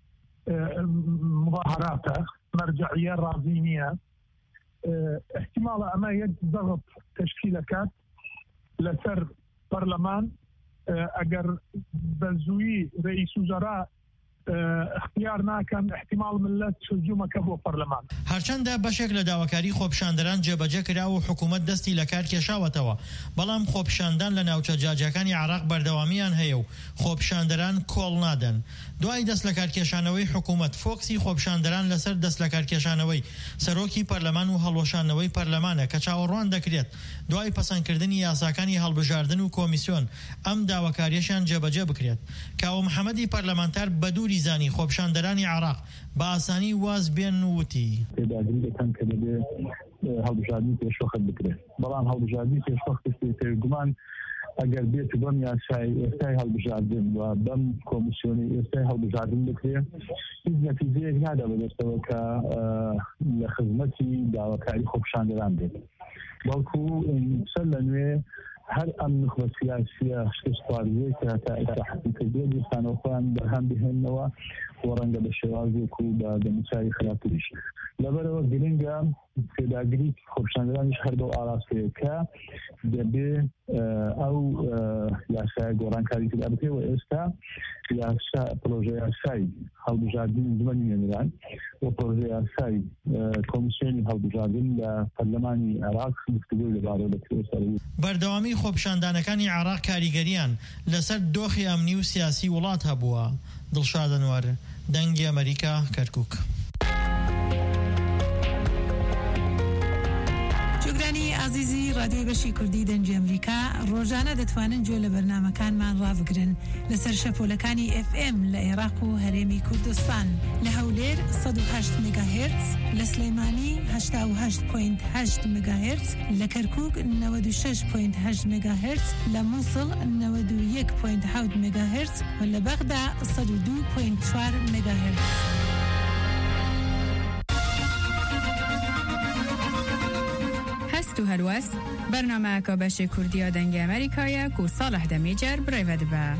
مظاهراته مرجعية رازينية احتمال أما يد ضغط تشكيلات لسر برلمان أجر بزوي رئيس وزراء اختیار ناکەن احتیمال ملت هجوومەکە بۆ پەرلەمان. هەرچەندە بەشێک لە داواکاری خۆپیشاندەران جێبەجێ کرا و حکوومەت دەستی لە کار کێشاوەتەوە، بەڵام خۆپیشاندان لە ناوچە جاجەکانی عراق بەردەوامیان هەیە و خۆپیشاندەران کۆڵ نادەن. دوای دەست لە کارکێشانەوەی حکوومەت فۆکسی خۆپیشاندەران لەسەر دەست لە کارکێشانەوەی سەرۆکی پەرلەمان و هەڵوەشانەوەی پەرلەمانە کە چاوەڕوان دەکرێت دوای پەسەندکردنی یاساکانی هەڵبژاردن و کۆمیسیۆن ئەم داواکاریەشیان جێبەجێ بکرێت. کاوە محەممەدی پەرلەمانتار بەدووری زانی خۆپیشاندەرانی عراق بە ئاسانی واز بێن وتی پێداگیری دەکەن کە دەبێت هەڵبژاردنی پێشوەخت بکرێت، بەڵام هەڵبژاردنی پێشوەخت پێگومان ئەگەر بێت بەم یاسای ئێستای هەڵبژاردن و بەم کۆمیسیۆنی ئێستای هەڵبژاردن بکرێت هیچ نەتیجەیەک نادا بەدەستەوە کە لە خزمەتی داواکاری خۆپیشاندەران بێت، بەڵکو سەر لە نوێ هەر ئەم نخبە سیاسیە شتخوارزەیە کە هەتا ئیسلاحاتی کردووە دوستانەوە خۆیان بەرهەم بهێننەوە و ڕەنگە بە شێوازێک و بە دەموچاوی خراپتریش. لەبەرەوە گرنگە پێداگیری خۆپیشاندەرانیش هەر بەو ئاراستەیە کە دەبێت ئەو یاسایە گۆڕانکاری تدا بکرێت و ئێستا پرۆژە یاسای هەڵبژاردنی زمانی نوێنەران و پرۆژە یاسای کۆمیسیۆنی هەڵبژاردن لە پەرلەمانی عراق گفتوگۆی لەبارەوە دەکرێت. بەردەوامی خۆپیشاندانەکانی عراق کاریگەریان لەسەر دۆخی ئەمنی و سیاسی وڵات هەبووە. دڵشاد ئەنوەر، دەنگی ئەمریکا، کەرکووک. بیسکەرانی عزیزی ڕادیۆی بەشی کوردی دەنگی ئەمریکا ڕۆژانە دەتوانن گوێ لە بەرنامەکانمان ڕابگرن لەسەر شەپۆلەکانی FM لە عێراق و هەرێمی کوردستان لە هەولێر 108 مگاهرتز، لە سلەیمانی 88.8 مگاهرتز، لە کەرکووک 96.8 مگاهرتز، لە مووسڵ 91.7 مگاهرتز و لە بەغدا 102.4 مگاهرتز. تو هلوست برنامه که بشه کردی دنگ امریکایی که صالح دمیجر برای به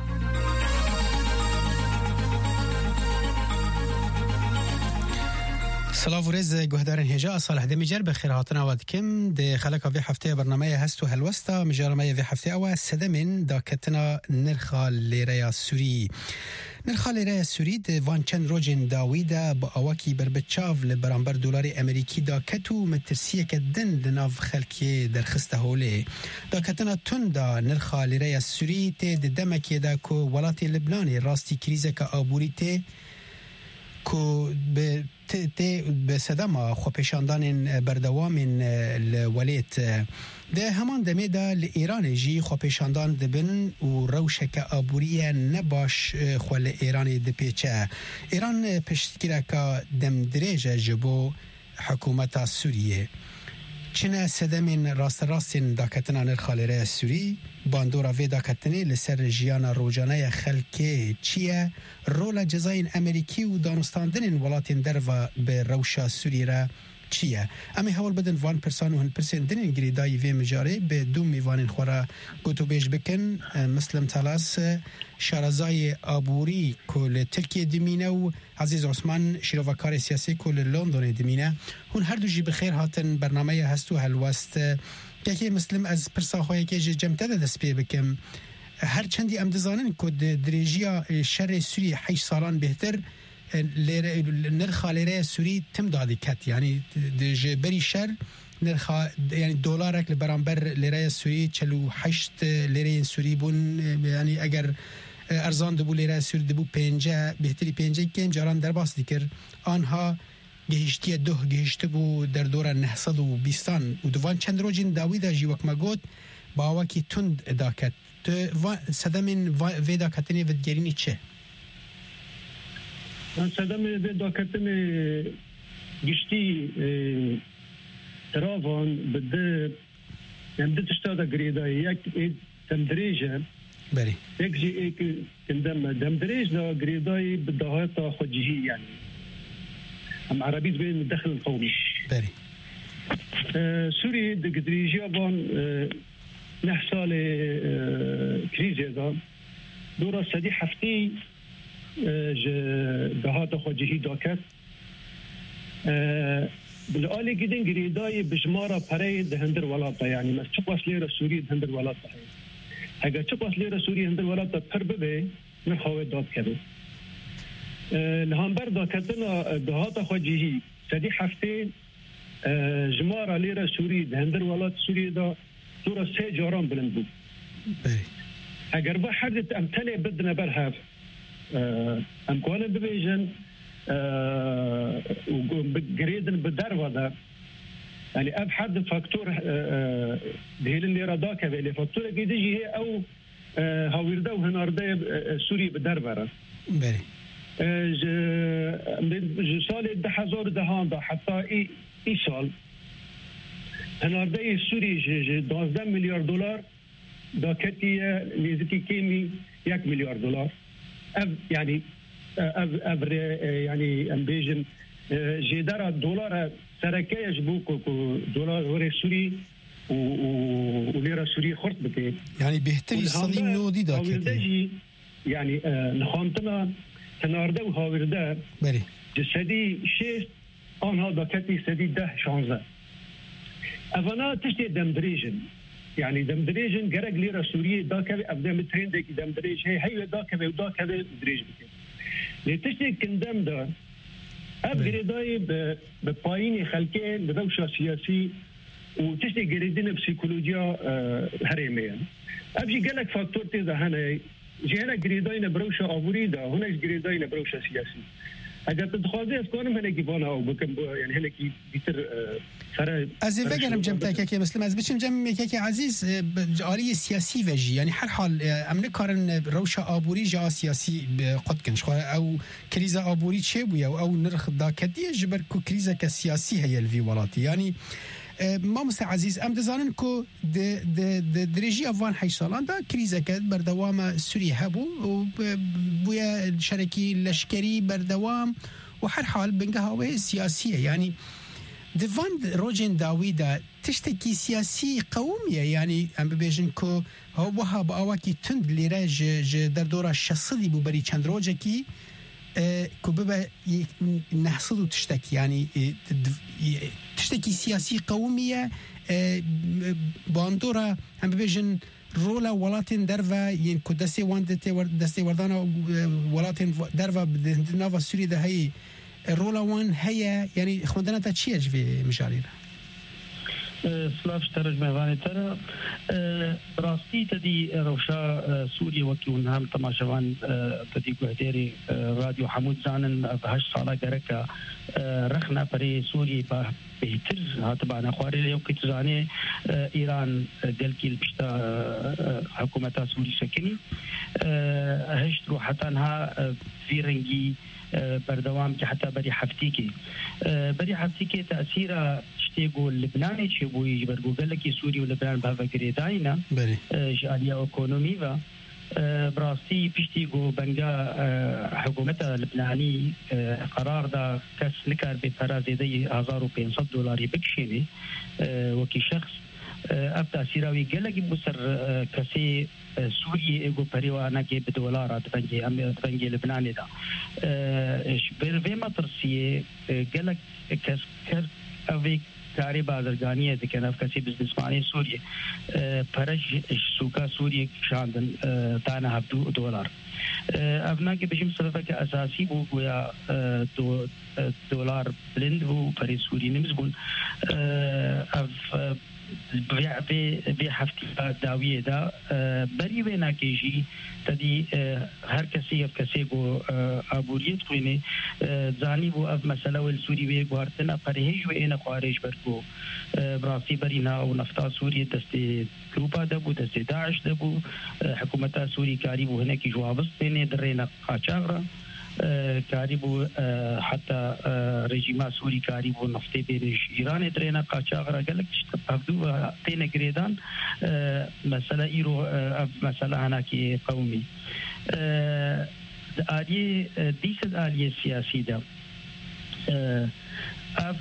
سلام ورز گهدارن هجا صالح دمیجر بخیر هاتنا ودکم ده خلق في هفته برنامه هستو هلوستا مجرمه في هفته او سدمن دا کتنا نرخا لیره سوری نرخ لیره سوری د وان چند روزن داویدا با اواکی بربچاو لبرانبر دلار امریکی دا کتو مترسیه کدن لناف خلکی درخسته هوله دا کتنا تون دا نرخ لیره سوری ته د دمکی دا کو ولات لبنان راستی کریزه که آبوری ته کو به صدام خو پیشاندان بردوام الولیت ده همان دمه دا لإيران جي خو پیشاندان دبن و روشک آبوریه نباش خو لإيران دپیچه ایران پشتگیره که دم دریجه جبو حکومت سوریه چنه سدمین راستین داکتنا نرخالیره سوری باندورا وی داکتنی لسر جیان روجانه خلکه چیه رول جزاین امریکی و دانستاندن ولاتین در و به روشا سوری را چیه امی حوال بدن وان پرسان و هن پرسین دنین گریدای وی مجاره به دو میوانین خورا گوتو بیش بکن مسلم تلاس شارزای آبوری کل ترکیه دمینه و عزیز عثمان شیروکار سیاسی کل لندن دمینه هون هر دو جی بخیر هاتن برنامه هستو هلوست که مسلم از پرساخوی که جمعه دست پی بکم هر چندی ام دزانن که دریجیا شر سوری 8 سالان بهتر نرخ لیره سوری تم دادی کت یعنی بری شر نرخ یعنی دلارک لبرانبر لیره سوری 48 لیره سوری بون یعنی اگر ارزان دبو لیره سوری دبو 50 بهتری 50 کم جاران در باس دیگر آنها گهشتی گهشته بو در دور 920 و دوان چند روزین داویدا جی وک مگود با وکی تند داکت تو صدمین ویدا کتنی ودگرینی چه صدم ویدا کتنی گشتی تراوان بده يعني بدي تشتغل قريدة يك تمدريجة بري يك جي إيك كندم دمدريج لا قريدة بدهاتا خجيه يعني أم عربي بين الدخل القومي بري سوري دقدريجيا بان نحصل كريزة دا دورة سدي حفتي دهاتا خجيه داكت بالآلي جدين قريداي بجمارة بري دهندر ولاطة يعني ما تشقص ليرة سوري دهندر ولاطة اگر تشقص ليرة سوري دهندر ولاطة برببه نخواه داد كده لهانبر دا كتنا دهاتا خجيه سدي حفتي جمارة ليرة سوري دهندر ولاطة سوري دا دورة 3 جاران بلند بود اگر با حدث امتنع بدنا برهف امكوانا ببيجن وجريدن بالدرجة ده يعني أبحد فاكتور دهيل اللي رضاك بيلي فاكتور جديد هي أو هاويردا وهناردا سوري بالدرجة بله سال 2010 حتى إي سال هناردا سوري 12 مليار دولار دا كتي نزكي كيمي 1 مليار دولار يعني أبر يعني أمبيجن جدار الدولار سركة يجبوك دولار هو سوري وليرة سوري خرط بكي يعني بيهتري صليم نودي دا كتير يعني نخامتنا تنارده وهاورده بري جسدي شيء آن هذا كتير سدي 10-15 أفنا تشتي دمدريجن يعني دمدريجن جرق ليرة سوري دا كبي أبدا مترين ديك دمدريج هي دا كبي ودا كبي دريج بكي لتشتي كندم دا أبغريداي ببايني خلقين بدوشة سياسي وتشتي جريدين بسيكولوجيا هرمية أبجي قالك فاكتور تيزا هنا جهنا جريداي نبروشة أبوريدا هنا جريداي نبروشة سياسي اگر تدخوازي اسكونم هناكي بونا او بكم يعني هناكي بيتر فرا از فكرم جمتك كي مسلم از بچم جم كي عزيز آلی سیاسی وجی یعنی هر حال امن کارن روشا آبوری جا سیاسی قد کنش او کریزا آبوری چه بویا او نرخ دا کدی جبر کو کریزا که سیاسی هي الفي ولاتی یعنی ما مست عزيز ام دزانن کو د درجی افغان 8 سالان دا کریزا که بردوام سوریه هبو و بویا شرکی لشکری بردوام و هر حال بنگهاوه سیاسیه یعنی دفاند روجن داویدا تشتكي سياسي قومية يعني ام ببيجن كو هو وها باواكي تند ليرا ج دردورا الشخصي ببري چند روجكي كو ببا نحصدو تشتكي يعني تشتكي سياسي قومية باندورا ام ببيجن رولا ولاتين درفا ين كو دستي وردانا ولاتين درفا بدنافا سوري ده هي الرولا وان هي يعني خمدنا تشيج في مشارينا سلاف ترج مهواني ترى براستي تدي روشا سوريا وكيون هم تماشوان تدي قهديري راديو حمود زانن بهش صالة قركا رخنا بري سوريا بهتر هاتبانا خواري ليو كتزاني إيران دلكي البشتا حكومتا سوري سكني هشترو حتى انها في رنجي بردوام که حتی بری حفتیکی تأثیر شتیگو لبنانی چه بویی برگو گلکی سوری و لبنان بها گریداینا جالیا اکونومی و براستی پشتیگو بنگا حکومت لبنانی قرار دا کس نکار به فرازیده $1500 بکشینی وکی شخص اب تأثیراوی گلکی بسر کسی سوري ايغو بريوانا كي بدولارات بنجي لبنان دا برفي مطرسيه قالك كسكر اوي كاري بازرگانيه دي كان افكاسي بزنسماني سوريا فرج سوكا سوريا شاندن تانا هبدو دولار افنا كي بجم سبب اساسي بو گویا دولار بلند بو فري سوري نمزبون اف بي حفتي داويه دا بري وينا كيجي تدي هر كسي go ابوريت خويني زاني بو اف مساله والسوري وي غارتنا فرهج وينا خوارج بركو براسي برينا ونفتا سوريا دستي جروبا دبو دستي داعش دبو حكومه سوري كاريبو هناك جوابس بين درينا قاچاغرا كاريبو حتى رجيم سوري كاريبو نفطي بين إيران درينا قاچاغرا قالك تبدو تين جريدان مسألة إيرو مسألة هناك قومي آلية ديسد آلية سياسية دا أف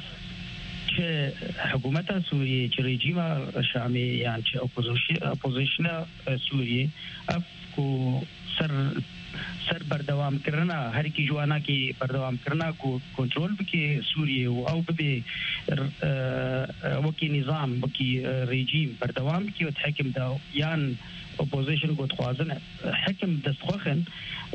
حكومة سوريا رجيم الشامي يعني أوبوزيشن سوريا أف كو سر بردوام کرنا هر کی جوانا کی بردوام کرنا کو کنٹرول بکی سوریه او به وکی نظام وکی رژیم بردوام کی وتحكم دا یان اپوزیشن کو توازن حکم دستخوخن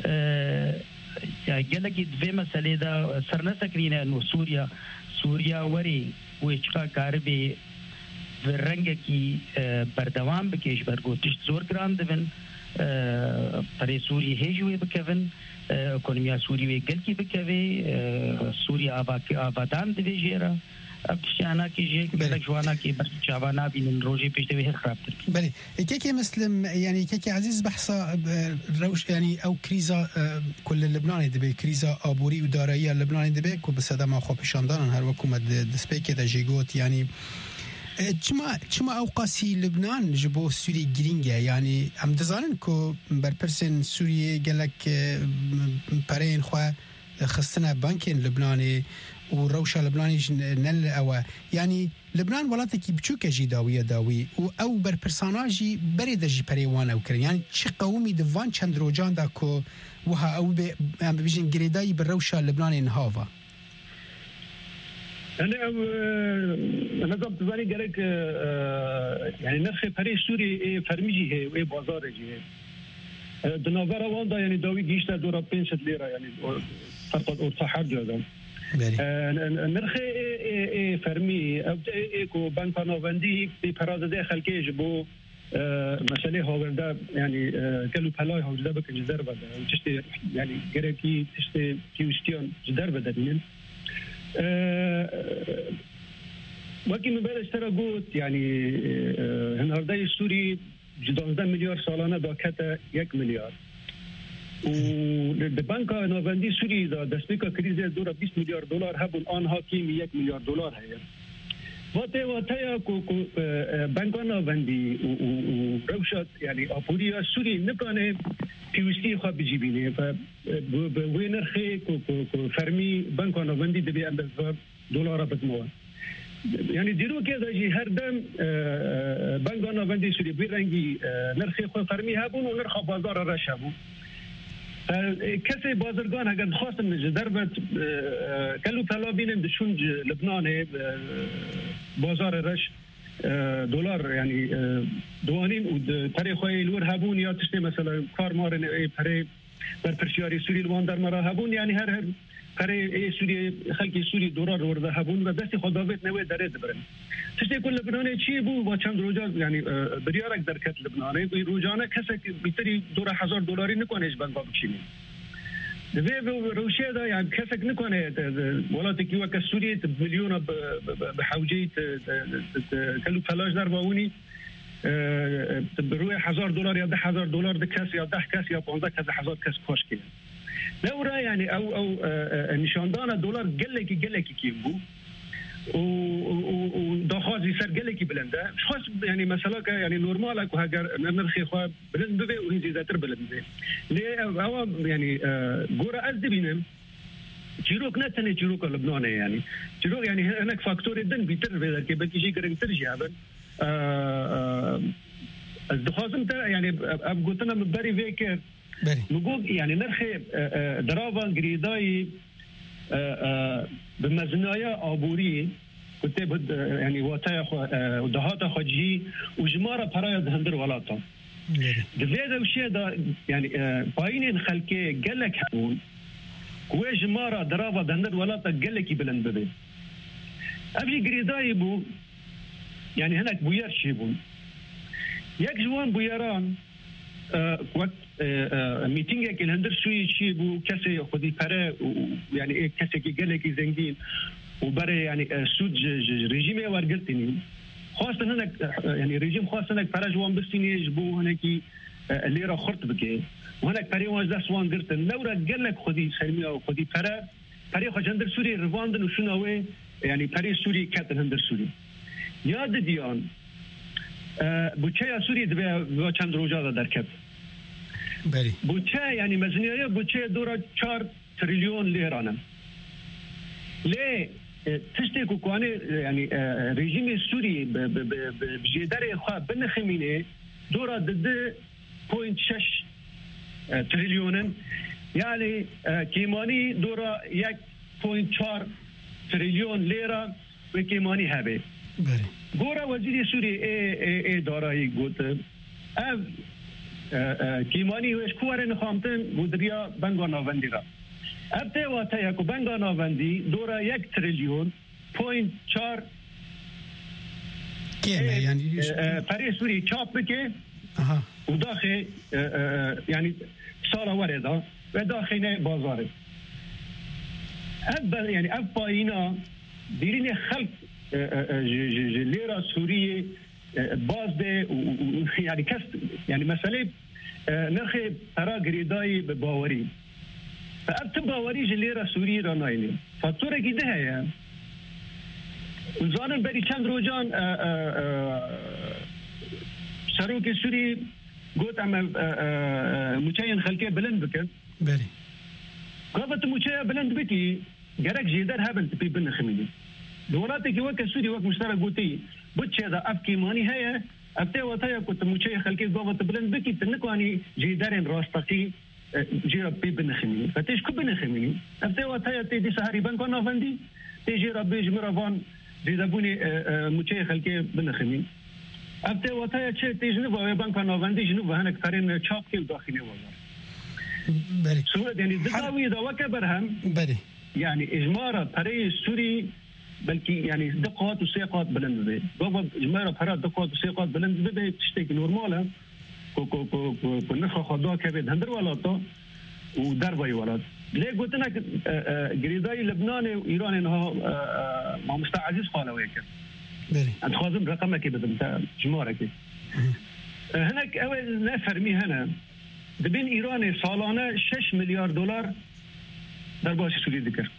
یا گلکی دوی مسئله دا سرنسکرینه انو سوریا وری وچکا کاربی ورنگ کی بردوام بکیش برگو تشت زور گرام دبن برای سوریه هجوی بکن اکونومیا سوریه گلکی بکوی سوریه آبادان دوی جیرا اب تشانا کی جه گلک جوانا کی برچاوانا بین روزی پیش دوی خراب تر بله كيكي مسلم يعني كيكي عزيز بحثا روش يعني او كريزا كل لبنان دبي كريزا ابوري وداريه لبنان دبي كو بصدمه خو بشاندان هر حكومه دسبيكي دا جيغوت يعني چما اوقاسی لبنان جبو سوری گرینگه یعنی هم دزانن کو برپرسن سوریه گلک پرین خو خستنا بانکین لبنانی و روشا لبنانی نل او یعنی لبنان ولاته کی بچوکه جی داوی و او برپرساناجی بریدجی پریوان او کرن یعنی چه قومی دوان چند روجان دا کو وها او بيجن گریدای بر روشا لبنانی نهاوا أنا نظام تزاني قالك يعني نرخ بري سوري فرميجي هي وي بازاري هي دناغرا واندا يعني داوي جيشتا دورا 500 ليرة يعني فرق ارتاح جدا نرخ فرمي كو بنك نوفندي بفراز داخل كيج بو مسئله هاورده یعنی کلو پلای هاورده بکن جدر بده تشتی یعنی گرکی تشتی پیوستیان جدر بده بینن وقتی مبارش ترا گوت یعنی هنرده سوری 12 میلیارد سالانه داکت 1 میلیارد و د بانک نوندی سوری دا دستیکا کریز دورا 20 میلیارد دلار هبون آنها کیم 1 میلیارد دلار هست واته یا کو بانک نوندی و روشت یعنی آپوریا سوری نکنه پیوستی خواب بجیبینه و به نرخی کو فرمی بانک نوندی دبی اندازه دلار بدموه یعنی دیرو که داشتی هر دم بانک نوندی سوری بیرنگی نرخی خو فرمی هبون و نرخ بازار رش هبون کسی بازرگان اگر خواستم نجه دربت کلو پلا بینم دشونج لبنان بازار رش دلار یعنی دوانین و تاریخوی لور هبون یا تشتی مثلا کار مارن پره بر پرشیاری سوری لوان در مرا هبون یعنی هر پره سوری خلقی سوری دلار ورده هبون و دستی خداویت نوی داره دبرن تشتی کل لبنانه چی بو با چند روزا یعنی بریارک درکت لبنانه بی روزانه کسی بیتری $2,000 نکنهش بنگا بچینی دوی روشیه دا یعنی کسی نکنه ولاتی که وقت سوری میلیون بحوجی کلو پلاش در باونی بروی $1,000 یا $10,000 ده کس یا 10 کس یا 15 کس 1000 کس کاش کنه نورا یعنی او نشاندان دلار گلکی کیم بو و داخوازی سر گلکی بلنده خاص یعنی مثلا که یعنی نورمال اكو اگر نرخی خو بلند ببه و زیاتر بلند ببه لی او یعنی گورا از دبینم چیروک نتنه چیروک لبنانه یعنی چیروک یعنی هناك فاکتور دن بیتر بدر که بکیشی گرنگتر جابن از دخوازم تا یعنی اب گوتنا مبری ویکر نقول يعني نرخ دراوان قريداي بمزنايا أبوري كنت يعني واتايا ودهاتا خجي وجمارة برايا دهندر ولاتا دفيدا وشي دا يعني باينين خلقي قلك حبون كوي جمارة درافا دهندر ولاتا قلك يبلند ببي أبجي قريداي بو يعني هناك بويار شيبون يك جوان بوياران وقت میتینگ که هندر سوی چی بو کسی خودی پره یعنی کسی که گله کی زنگین و برای یعنی سود رژیم ورگرتنی خواستن هناك يعني رژیم خواستن هناك پره جوان بستینیش بو هناکی لیرا خرط بکه و هناك پره واج دست وان گرتن نورا گلک خودی سرمیا و خودی پره خواج هندر سوری رواندن و شنوه يعني پره سوری کتن هندر سوری یاد دیان بوچه سوری دو چند روزا درکت بله بوچه یعنی مزنیه بوچه دورا 4 تریلیون لیرانه لی تشتی کو کوانه یعنی رژیم سوری بجدار خواه بنخمینه دورا 2.6 تریلیونن یعنی کیمانی دورا 1.4 تریلیون لیره و کیمانی هبه بله گورا وزیر سوری ای دارایی گوت اف کیمانی وش کواره نخامتن بودریا بنگا ناوندی را ابته واتا یکو بنگا ناوندی دورا 1 تریلیون .4 کیمه یعنی پری سوری چاپ بکه و داخل یعنی سال ورده و داخل بازاره اب یعنی اب پایینا دیرین خلق لیرا سوریه باز ده يعني كست يعني مسألة نرخ ترى قريداي بباوري فأبت باوري جليرة سوري رانايني فاتورة كده هي وزانن بري چند روجان سروك سوري قلت اما مچاين خلقية بلند بكن بلي قابت مچايا بلند بكي جرك جيدر هبل تبي بن خميني دولاتك وقت سوري وقت مشترك قوتي بتشي ذا أفكي ماني هي أبتي وتايا كنت مشي خلكي قوة بلند بكي تنكواني جيدارين راستقي جيرا بي بنخميني فتيش كو بنخميني أبتي وتايا تيدي سهري بنكو نافندي تيجي ربي جمرافان جيدابوني مشي خلكي بنخميني أبتي وتايا تشي تيجي نبا بنكو نافندي جنوبا هناك تارين تشاب كيل داخلي والله بلي سورة يعني دقاوي ذا وكبرهم بلي يعني إجمارة بري سوري بلکه یعنی دقات و سیقات بلند به بابا جمعه پرا دقات و سیقات بلند به تشتکی نورماله کو نخ خدا که به هندر ولاتا و در وای ولات ليه قلت لك جريداي لبنان وإيران إنها ما مستعزيز قالوا وياك. أنت خازم رقمك بدم جمارك. هناك أول نفرمي هنا دبين إيران سالانة 6 مليار دولار درباش سوري ذكر.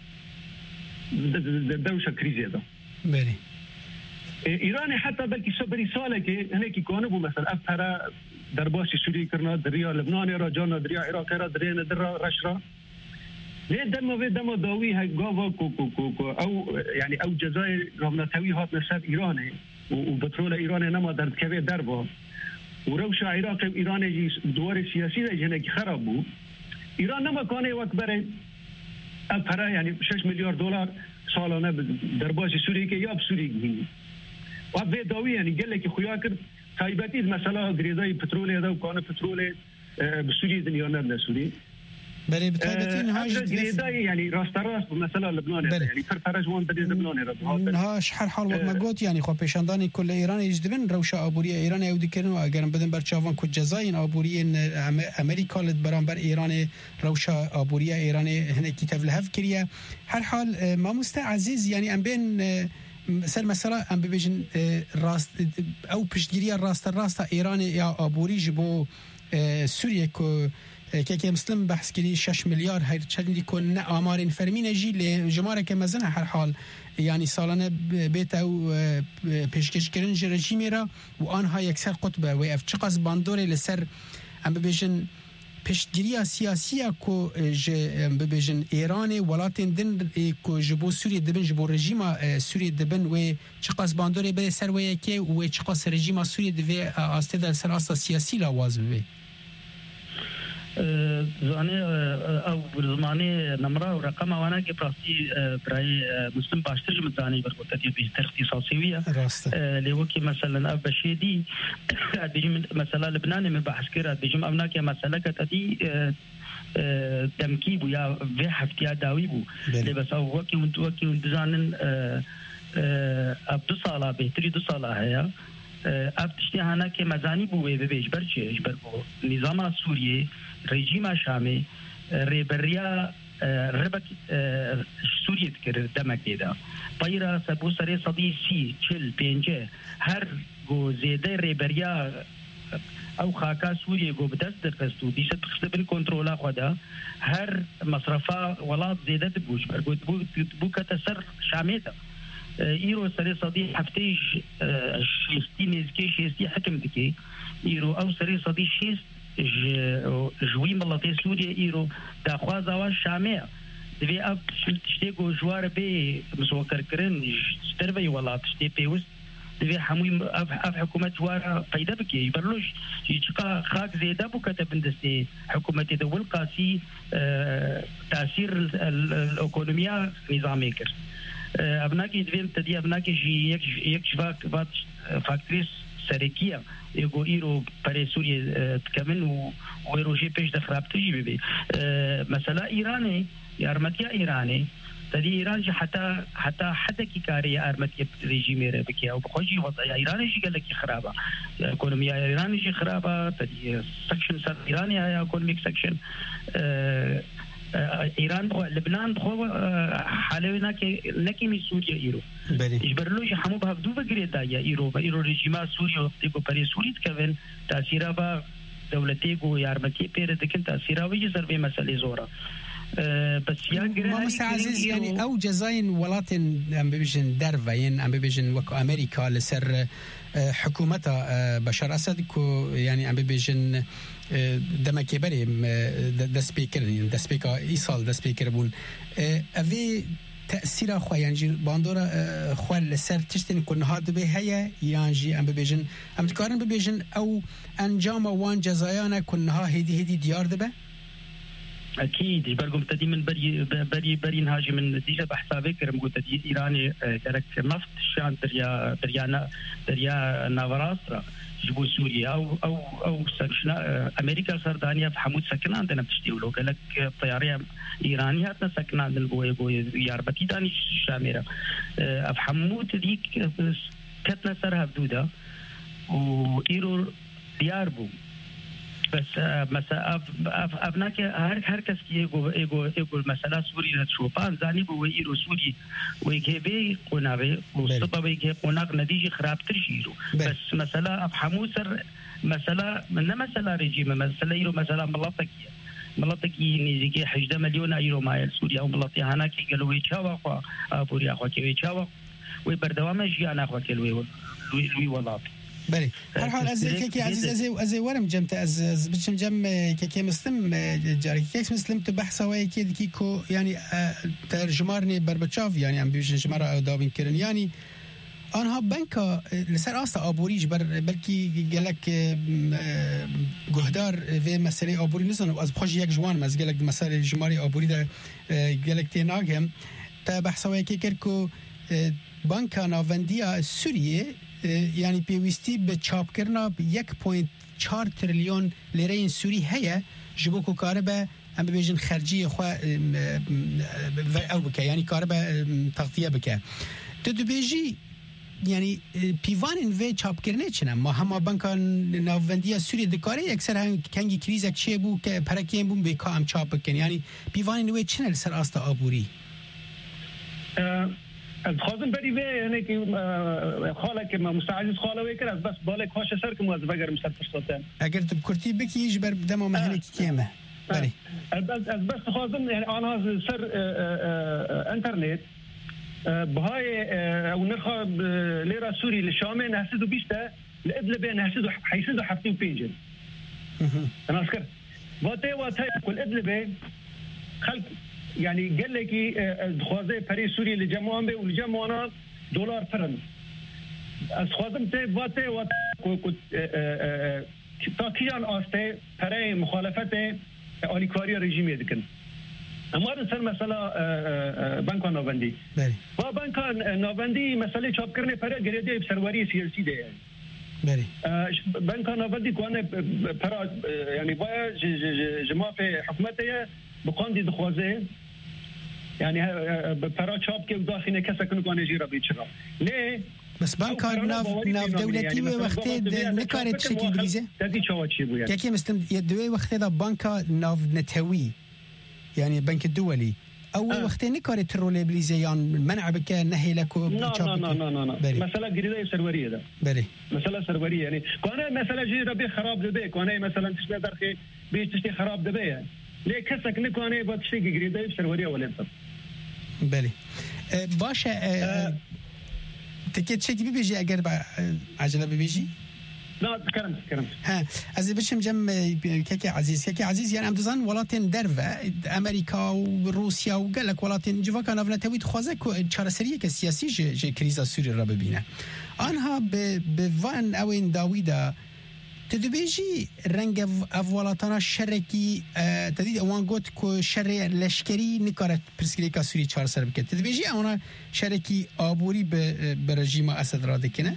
دوشة كريزي هذا. بلي. إيران حتى بلكي سبري سالك هناك يكونوا مثلا أفهر درباش سوري كرنا دريا لبنان رجعنا دريا عراق دريا درا رشرا. ليه دم داوي هجاوا كو او يعني او جزائر رغنتوي هات نسب ايراني وبترول ايراني نما درد كبير دربا وروش عراق ايراني دوار سياسي هناك خربوا ايران نما كان وكبر ابرا يعني 6 مليار دولار سالانه درباش سوريا كي ياب سوريا وابي داوي يعني قال لك خويا كر تايبتي المساله غريزاي بترول هذا وكان بترول بسوريا دنيا نبدا سوريا بله بتايبتي نهاج يعني راست مثلا لبنان يعني فرج وان بدي لبنان نها شحال حال ما قلت يعني خو پیشاندانی کل ایران یجدبن روشا ابوری ایران یو دکرن و اگر بدن بر چاوان کو جزاین ابوری امریکا لد برانبر ایران روشا ابوری ایران هنا کتاب لهف کریه هر حال ما مستعزیز يعني ام بين مثلا ام ببیجن راست او پشتگیری راست ایران یا ابوری جبو سوریه کو که مسلم بحث کردی 6 میلیارد هر چندی کن آمار فرمینه جیل جماره که مزنه هر حال یعنی سالانه بیت او پیشکش کردن رژیمی را و آنها یکسر قطبه و اف چقدر باندوره لسر ام ببیجن پشتگیری سیاسی کو ببیجن ایران ولاتن دن کو جبو سوریه دبن جبو رژیم سوریه دبن و چقدر باندوره به سر و یکی و چقدر رژیم سوریه دوی استدل سر اساس سیاسی لواز به زاني او زماني نمره ورقمه وانا كي براستي براي مسلم باشترج مزاني بركوتاتي بيشتر اختصاصيه اللي وكي مثلا بشيدي بيجي مثلا لبنان من بحسكر بيجي امناك مثلا كتدي تمكيب ويا في حفتيا داويبو اللي بس او وكي وندزانن ابدو صاله بهتري دو صاله هيا ابتشتي هانا كي مزاني بو بيج برچه بربو نظام سوريه رژیم شامی ریبریا ربک سوریت کرد دمکی دا پایرا سبو سری صدی 40-50 هر گو زیده ریبریا او خاکا سوریه گو بدست دخستو دیشت بخستبن کنترولا خدا هر مصرفا ولاد زیده دبوش برگو بو کتسر شامی دا ایرو سری صدی هفتیش شیستی نزکی شیستی حکم دکی ایرو او سری صدی شیست جوی ملتی سوریه ایرو داخواز آواز شامه دوی اب تشتیگو جوار بی مسوکر کرن ستربی ولات تشتی پیوست دوی هموی اف حکومت جوار پیدا بکی برلوش چقا خاک زیده بو کتبن دستی حکومتی دول قاسی تاثیر الاکونومیا نظامی کرد ابناکی دویم تدی ابناکی یک شفاک فاکتریس سرکیه يقول إيرو بري سوريا تكمل ويروجي بيش دخراب تجي ببي مثلا إيراني أرمتيا إيراني تدي إيران جي حتى كي كاري أرمتيا ريجيمي ربكي أو بخوجي وضع إيراني جي قال لك خرابة إيكونوميا إيراني جي خرابة تدي سكشن صار إيراني هيا إيكونوميك سكشن ایران خو لبنان خو حالونا که نکیمی سوریه ایرو اجبرلوش همو به دو بگیره یا ایرو رژیم سوریه تیگو پری سوریت کون تاثیرا با دولتی گو یارمکی پیر دکن تاثیرا وی ضربه مسئله زورا بس ما مستعزز يعني او جزاين ولاتن ام بيجن درفين ام بيجن وك امريكا لسر حكومتها بشار اسد كو يعني ام بيجن دمكي بري دسبيكر ايصال دسبيكر بون افي تاثير خو يعني باندورا خو لسر تشتن كون هاد به هي يعني ام بيجن ام تكارن بيجن او انجام وان جزايانا كونها هدي ديار دبه اكيد برقم تدي من بري نهاجي من ديجا بحسابي كرم قلت دي ايراني كرك نفط شان دريا نافراسترا جبو سوريا او سكننا امريكا سردانيا بحمود سكنان عندنا بتشتيولو قالك طياريه ايرانيه هاتنا سكنان عندنا بوي ياربتي داني شاميره بحمود ديك كتنا سرها بدوده وايرو دياربو بس مسا ابناك هر کس کی ایگو مسئله سوری را شوپان زانی بو ایرو سوری ويجيبي قنابه وصبا ويجي قناق نتيجه خراب ترجيرو بس مسألة افهمو سر مسألة من مسألة رجيم مسألة ايرو مسألة ملطكي نيجي 8 مليون ايرو مايل سوريا وملطي هناك قالوا يتشاوا خو ابوريا خو كي يتشاوا وبردوام جي انا خو كلوي ولاط بله هر حال از کی عزیز ورم جمت از بچم جم کی مسلم جاری کی مسلم تو بحث وای کی کو یعنی ترجمارنی بربچاف یعنی ام بیش شماره داوین کردن یعنی آنها بنکا لسر آسا آبوریج بلکی گلک گهدار و مسئله آبوری نیستن از بخوش یک جوان مز گلک مسئله جماری آبوری در گلک تیناگم تا بحث وای کی کرد کو بانکا ناوندیا سوریه یعنی پیوستی به چاپ کردن 1.4 تریلیون لیره سوری هیا جبو کو کار به ام ببیجن خرجی خو او بک یعنی کار به تغطیه بک تو بیجی یعنی پیوان و چاپ کردن چنه ما هم بانک ناوندی سوری دکاره اکثر کنگی کریز چه بو که پرکیم بو به کام چاپ کن یعنی پیوان و چنه سر استا آبوری خازم بری و یعنی که خاله که مستعجل خاله ویکر از بس بالک هاش سر که موظف اگر مستر فرصتن اگر تو کرتی بکیش بر دم مهنه کی کیمه بری از بس خازم یعنی آنها سر انترنت بهای او نرخ لیره سوری لشام 920 لادلب 975 انا اذكر واتي كل ادلب خلق يعني قال لك خوازه بري سوري لجمعان به ولجمعنا دولار فرن از خوازم ته واته تاكيان آسته بري مخالفت آلیکاری رژیمی دکن اما سر مسئله بانک نوبندی و بانک نوبندی مسئله چاپ کرنے پر گریده سروری سیاسی ده بله بانک نوبندی کوانه پر یعنی با جماعت حکومتیه بقاندی دخوازه يعني برا چاپ که داخل کسا کنه کنه جیرا بیچرا نه بس بانک ناف دولتی و وقتی نکارت شکل بریزه دادی چاوات چی بود که مثلا دوی وقتی دا بانک ناف نتوی يعني بنك الدولي او وقتی نکارت رول بریزه یا منع بک نهی لکو چاپ نه مثلا گریده سروریه ده بله مثلا سروریه يعني کنه مثلا جیرا بی خراب ده کنه مثلا تشبه درخی بیش تشتی خراب ده ليه كسك نكوني بتشتي جريدة بسروية ولا انت بله باشه تكيت شيء بيجي اگر عجله بيجي لا كرمت ها از بشم جم كيكي عزيز يعني امتزان ولاتن درفه امريكا وروسيا وقال لك ولاتن جوا كان افنتوي تخوازه چارەسەریەکە سیاسی ج کریزا سوری را ببینه آنها به وان اوین داویدا تدبیجی رنگ افولاتانا شرکی تدید اوان گوت کو شر لشکری نکارت پرسکلیکا سوری 4 سر بکن تدبیجی اونا شرکی آبوری به رژیم اسد را دکنه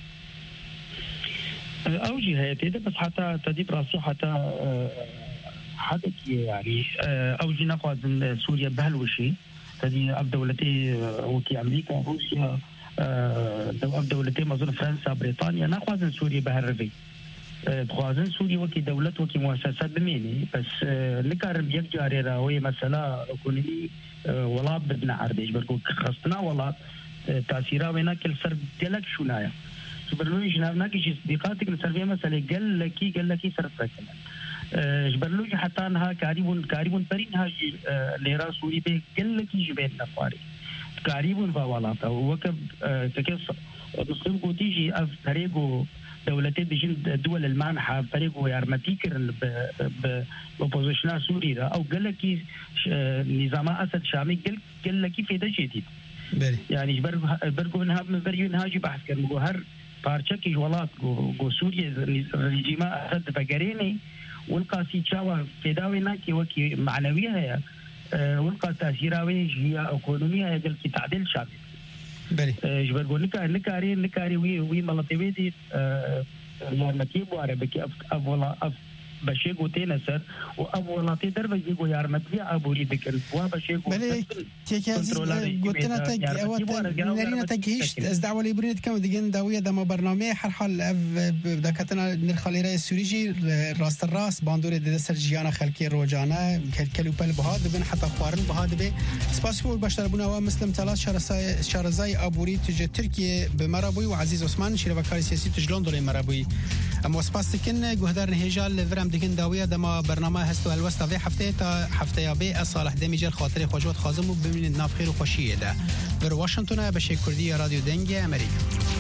اوجي هيتي بس حتى تديب راسي حتى حدك يعني اوجي نقاط سوريا بهالوشي تدي اب دولتي وكي امريكا روسيا اب دولتي مظن فرنسا بريطانيا نقاط سوريا بهالرفي بخوازن سوري وكي دولت وكي مؤسسات بميني بس نكارم يكجاري راوي مسألة اكونومي ولا بدنا عرديش بركو خصنا ولا تأثيرها وينا كل سر دلك شونايا جبرلوي جنابنا كي صديقاتك نسرفيه مسألة قال لكي سرفا كمان جبرلوي حتى انها كاريبون برين هاجي ليرا سوري بي قال لكي جبين نفاري كاريبون فاوالاتا وكب كيف مسلم قوتيجي اف طريقو دولتي بيجين الدول المانحة فريقو يارمتيكر بوبوزيشنا سوري او قال لكي نظام اسد شامي قال لكي في ده جديد يعني برقو انها بريون هاجي بحث كان مقو هر پارچه کی ولات گو سوریه رژیما اسد بگرینی والقاسي تشاوا فداوينا كي وكي معنويه هي والقا تاثيراوي هي ايكونوميه هي قال كي تعديل شعبي بلي جبر نكاري وي ملطيبيدي لما كيبو عربي افولا بشيغو تينسر وأولا تقدر بيجيبوا يارمتي أبوري ذكر وبشيغو بله تيجاز قلتنا تج نرينا تجهيش أزدعوا لي بريد كم دقيقة داوية دم برنامج حرحال بدكتنا نرخالي رئيس سوريجي راست الراس باندوري دستر جيانا خلكي روجانا كلوبل بهاد بن حتى خوارن بهاد به سباسفول باشتربونا ومسلم ثلاث شارزاي أبوري تجي تركيا بمرابوي وعزيز عثمان شربكاري سياسي تجلون دولي مرابوي أما سباستكن جهدار نهجال فرام دكين داوية دما برنامج هستو الوسطى في حفتة تا حفتة يابي صالح دميجر خاطر خوجوت خازم وبمين النافخير وخوشية ده بر واشنطن بشي كردية راديو دنجي أمريكا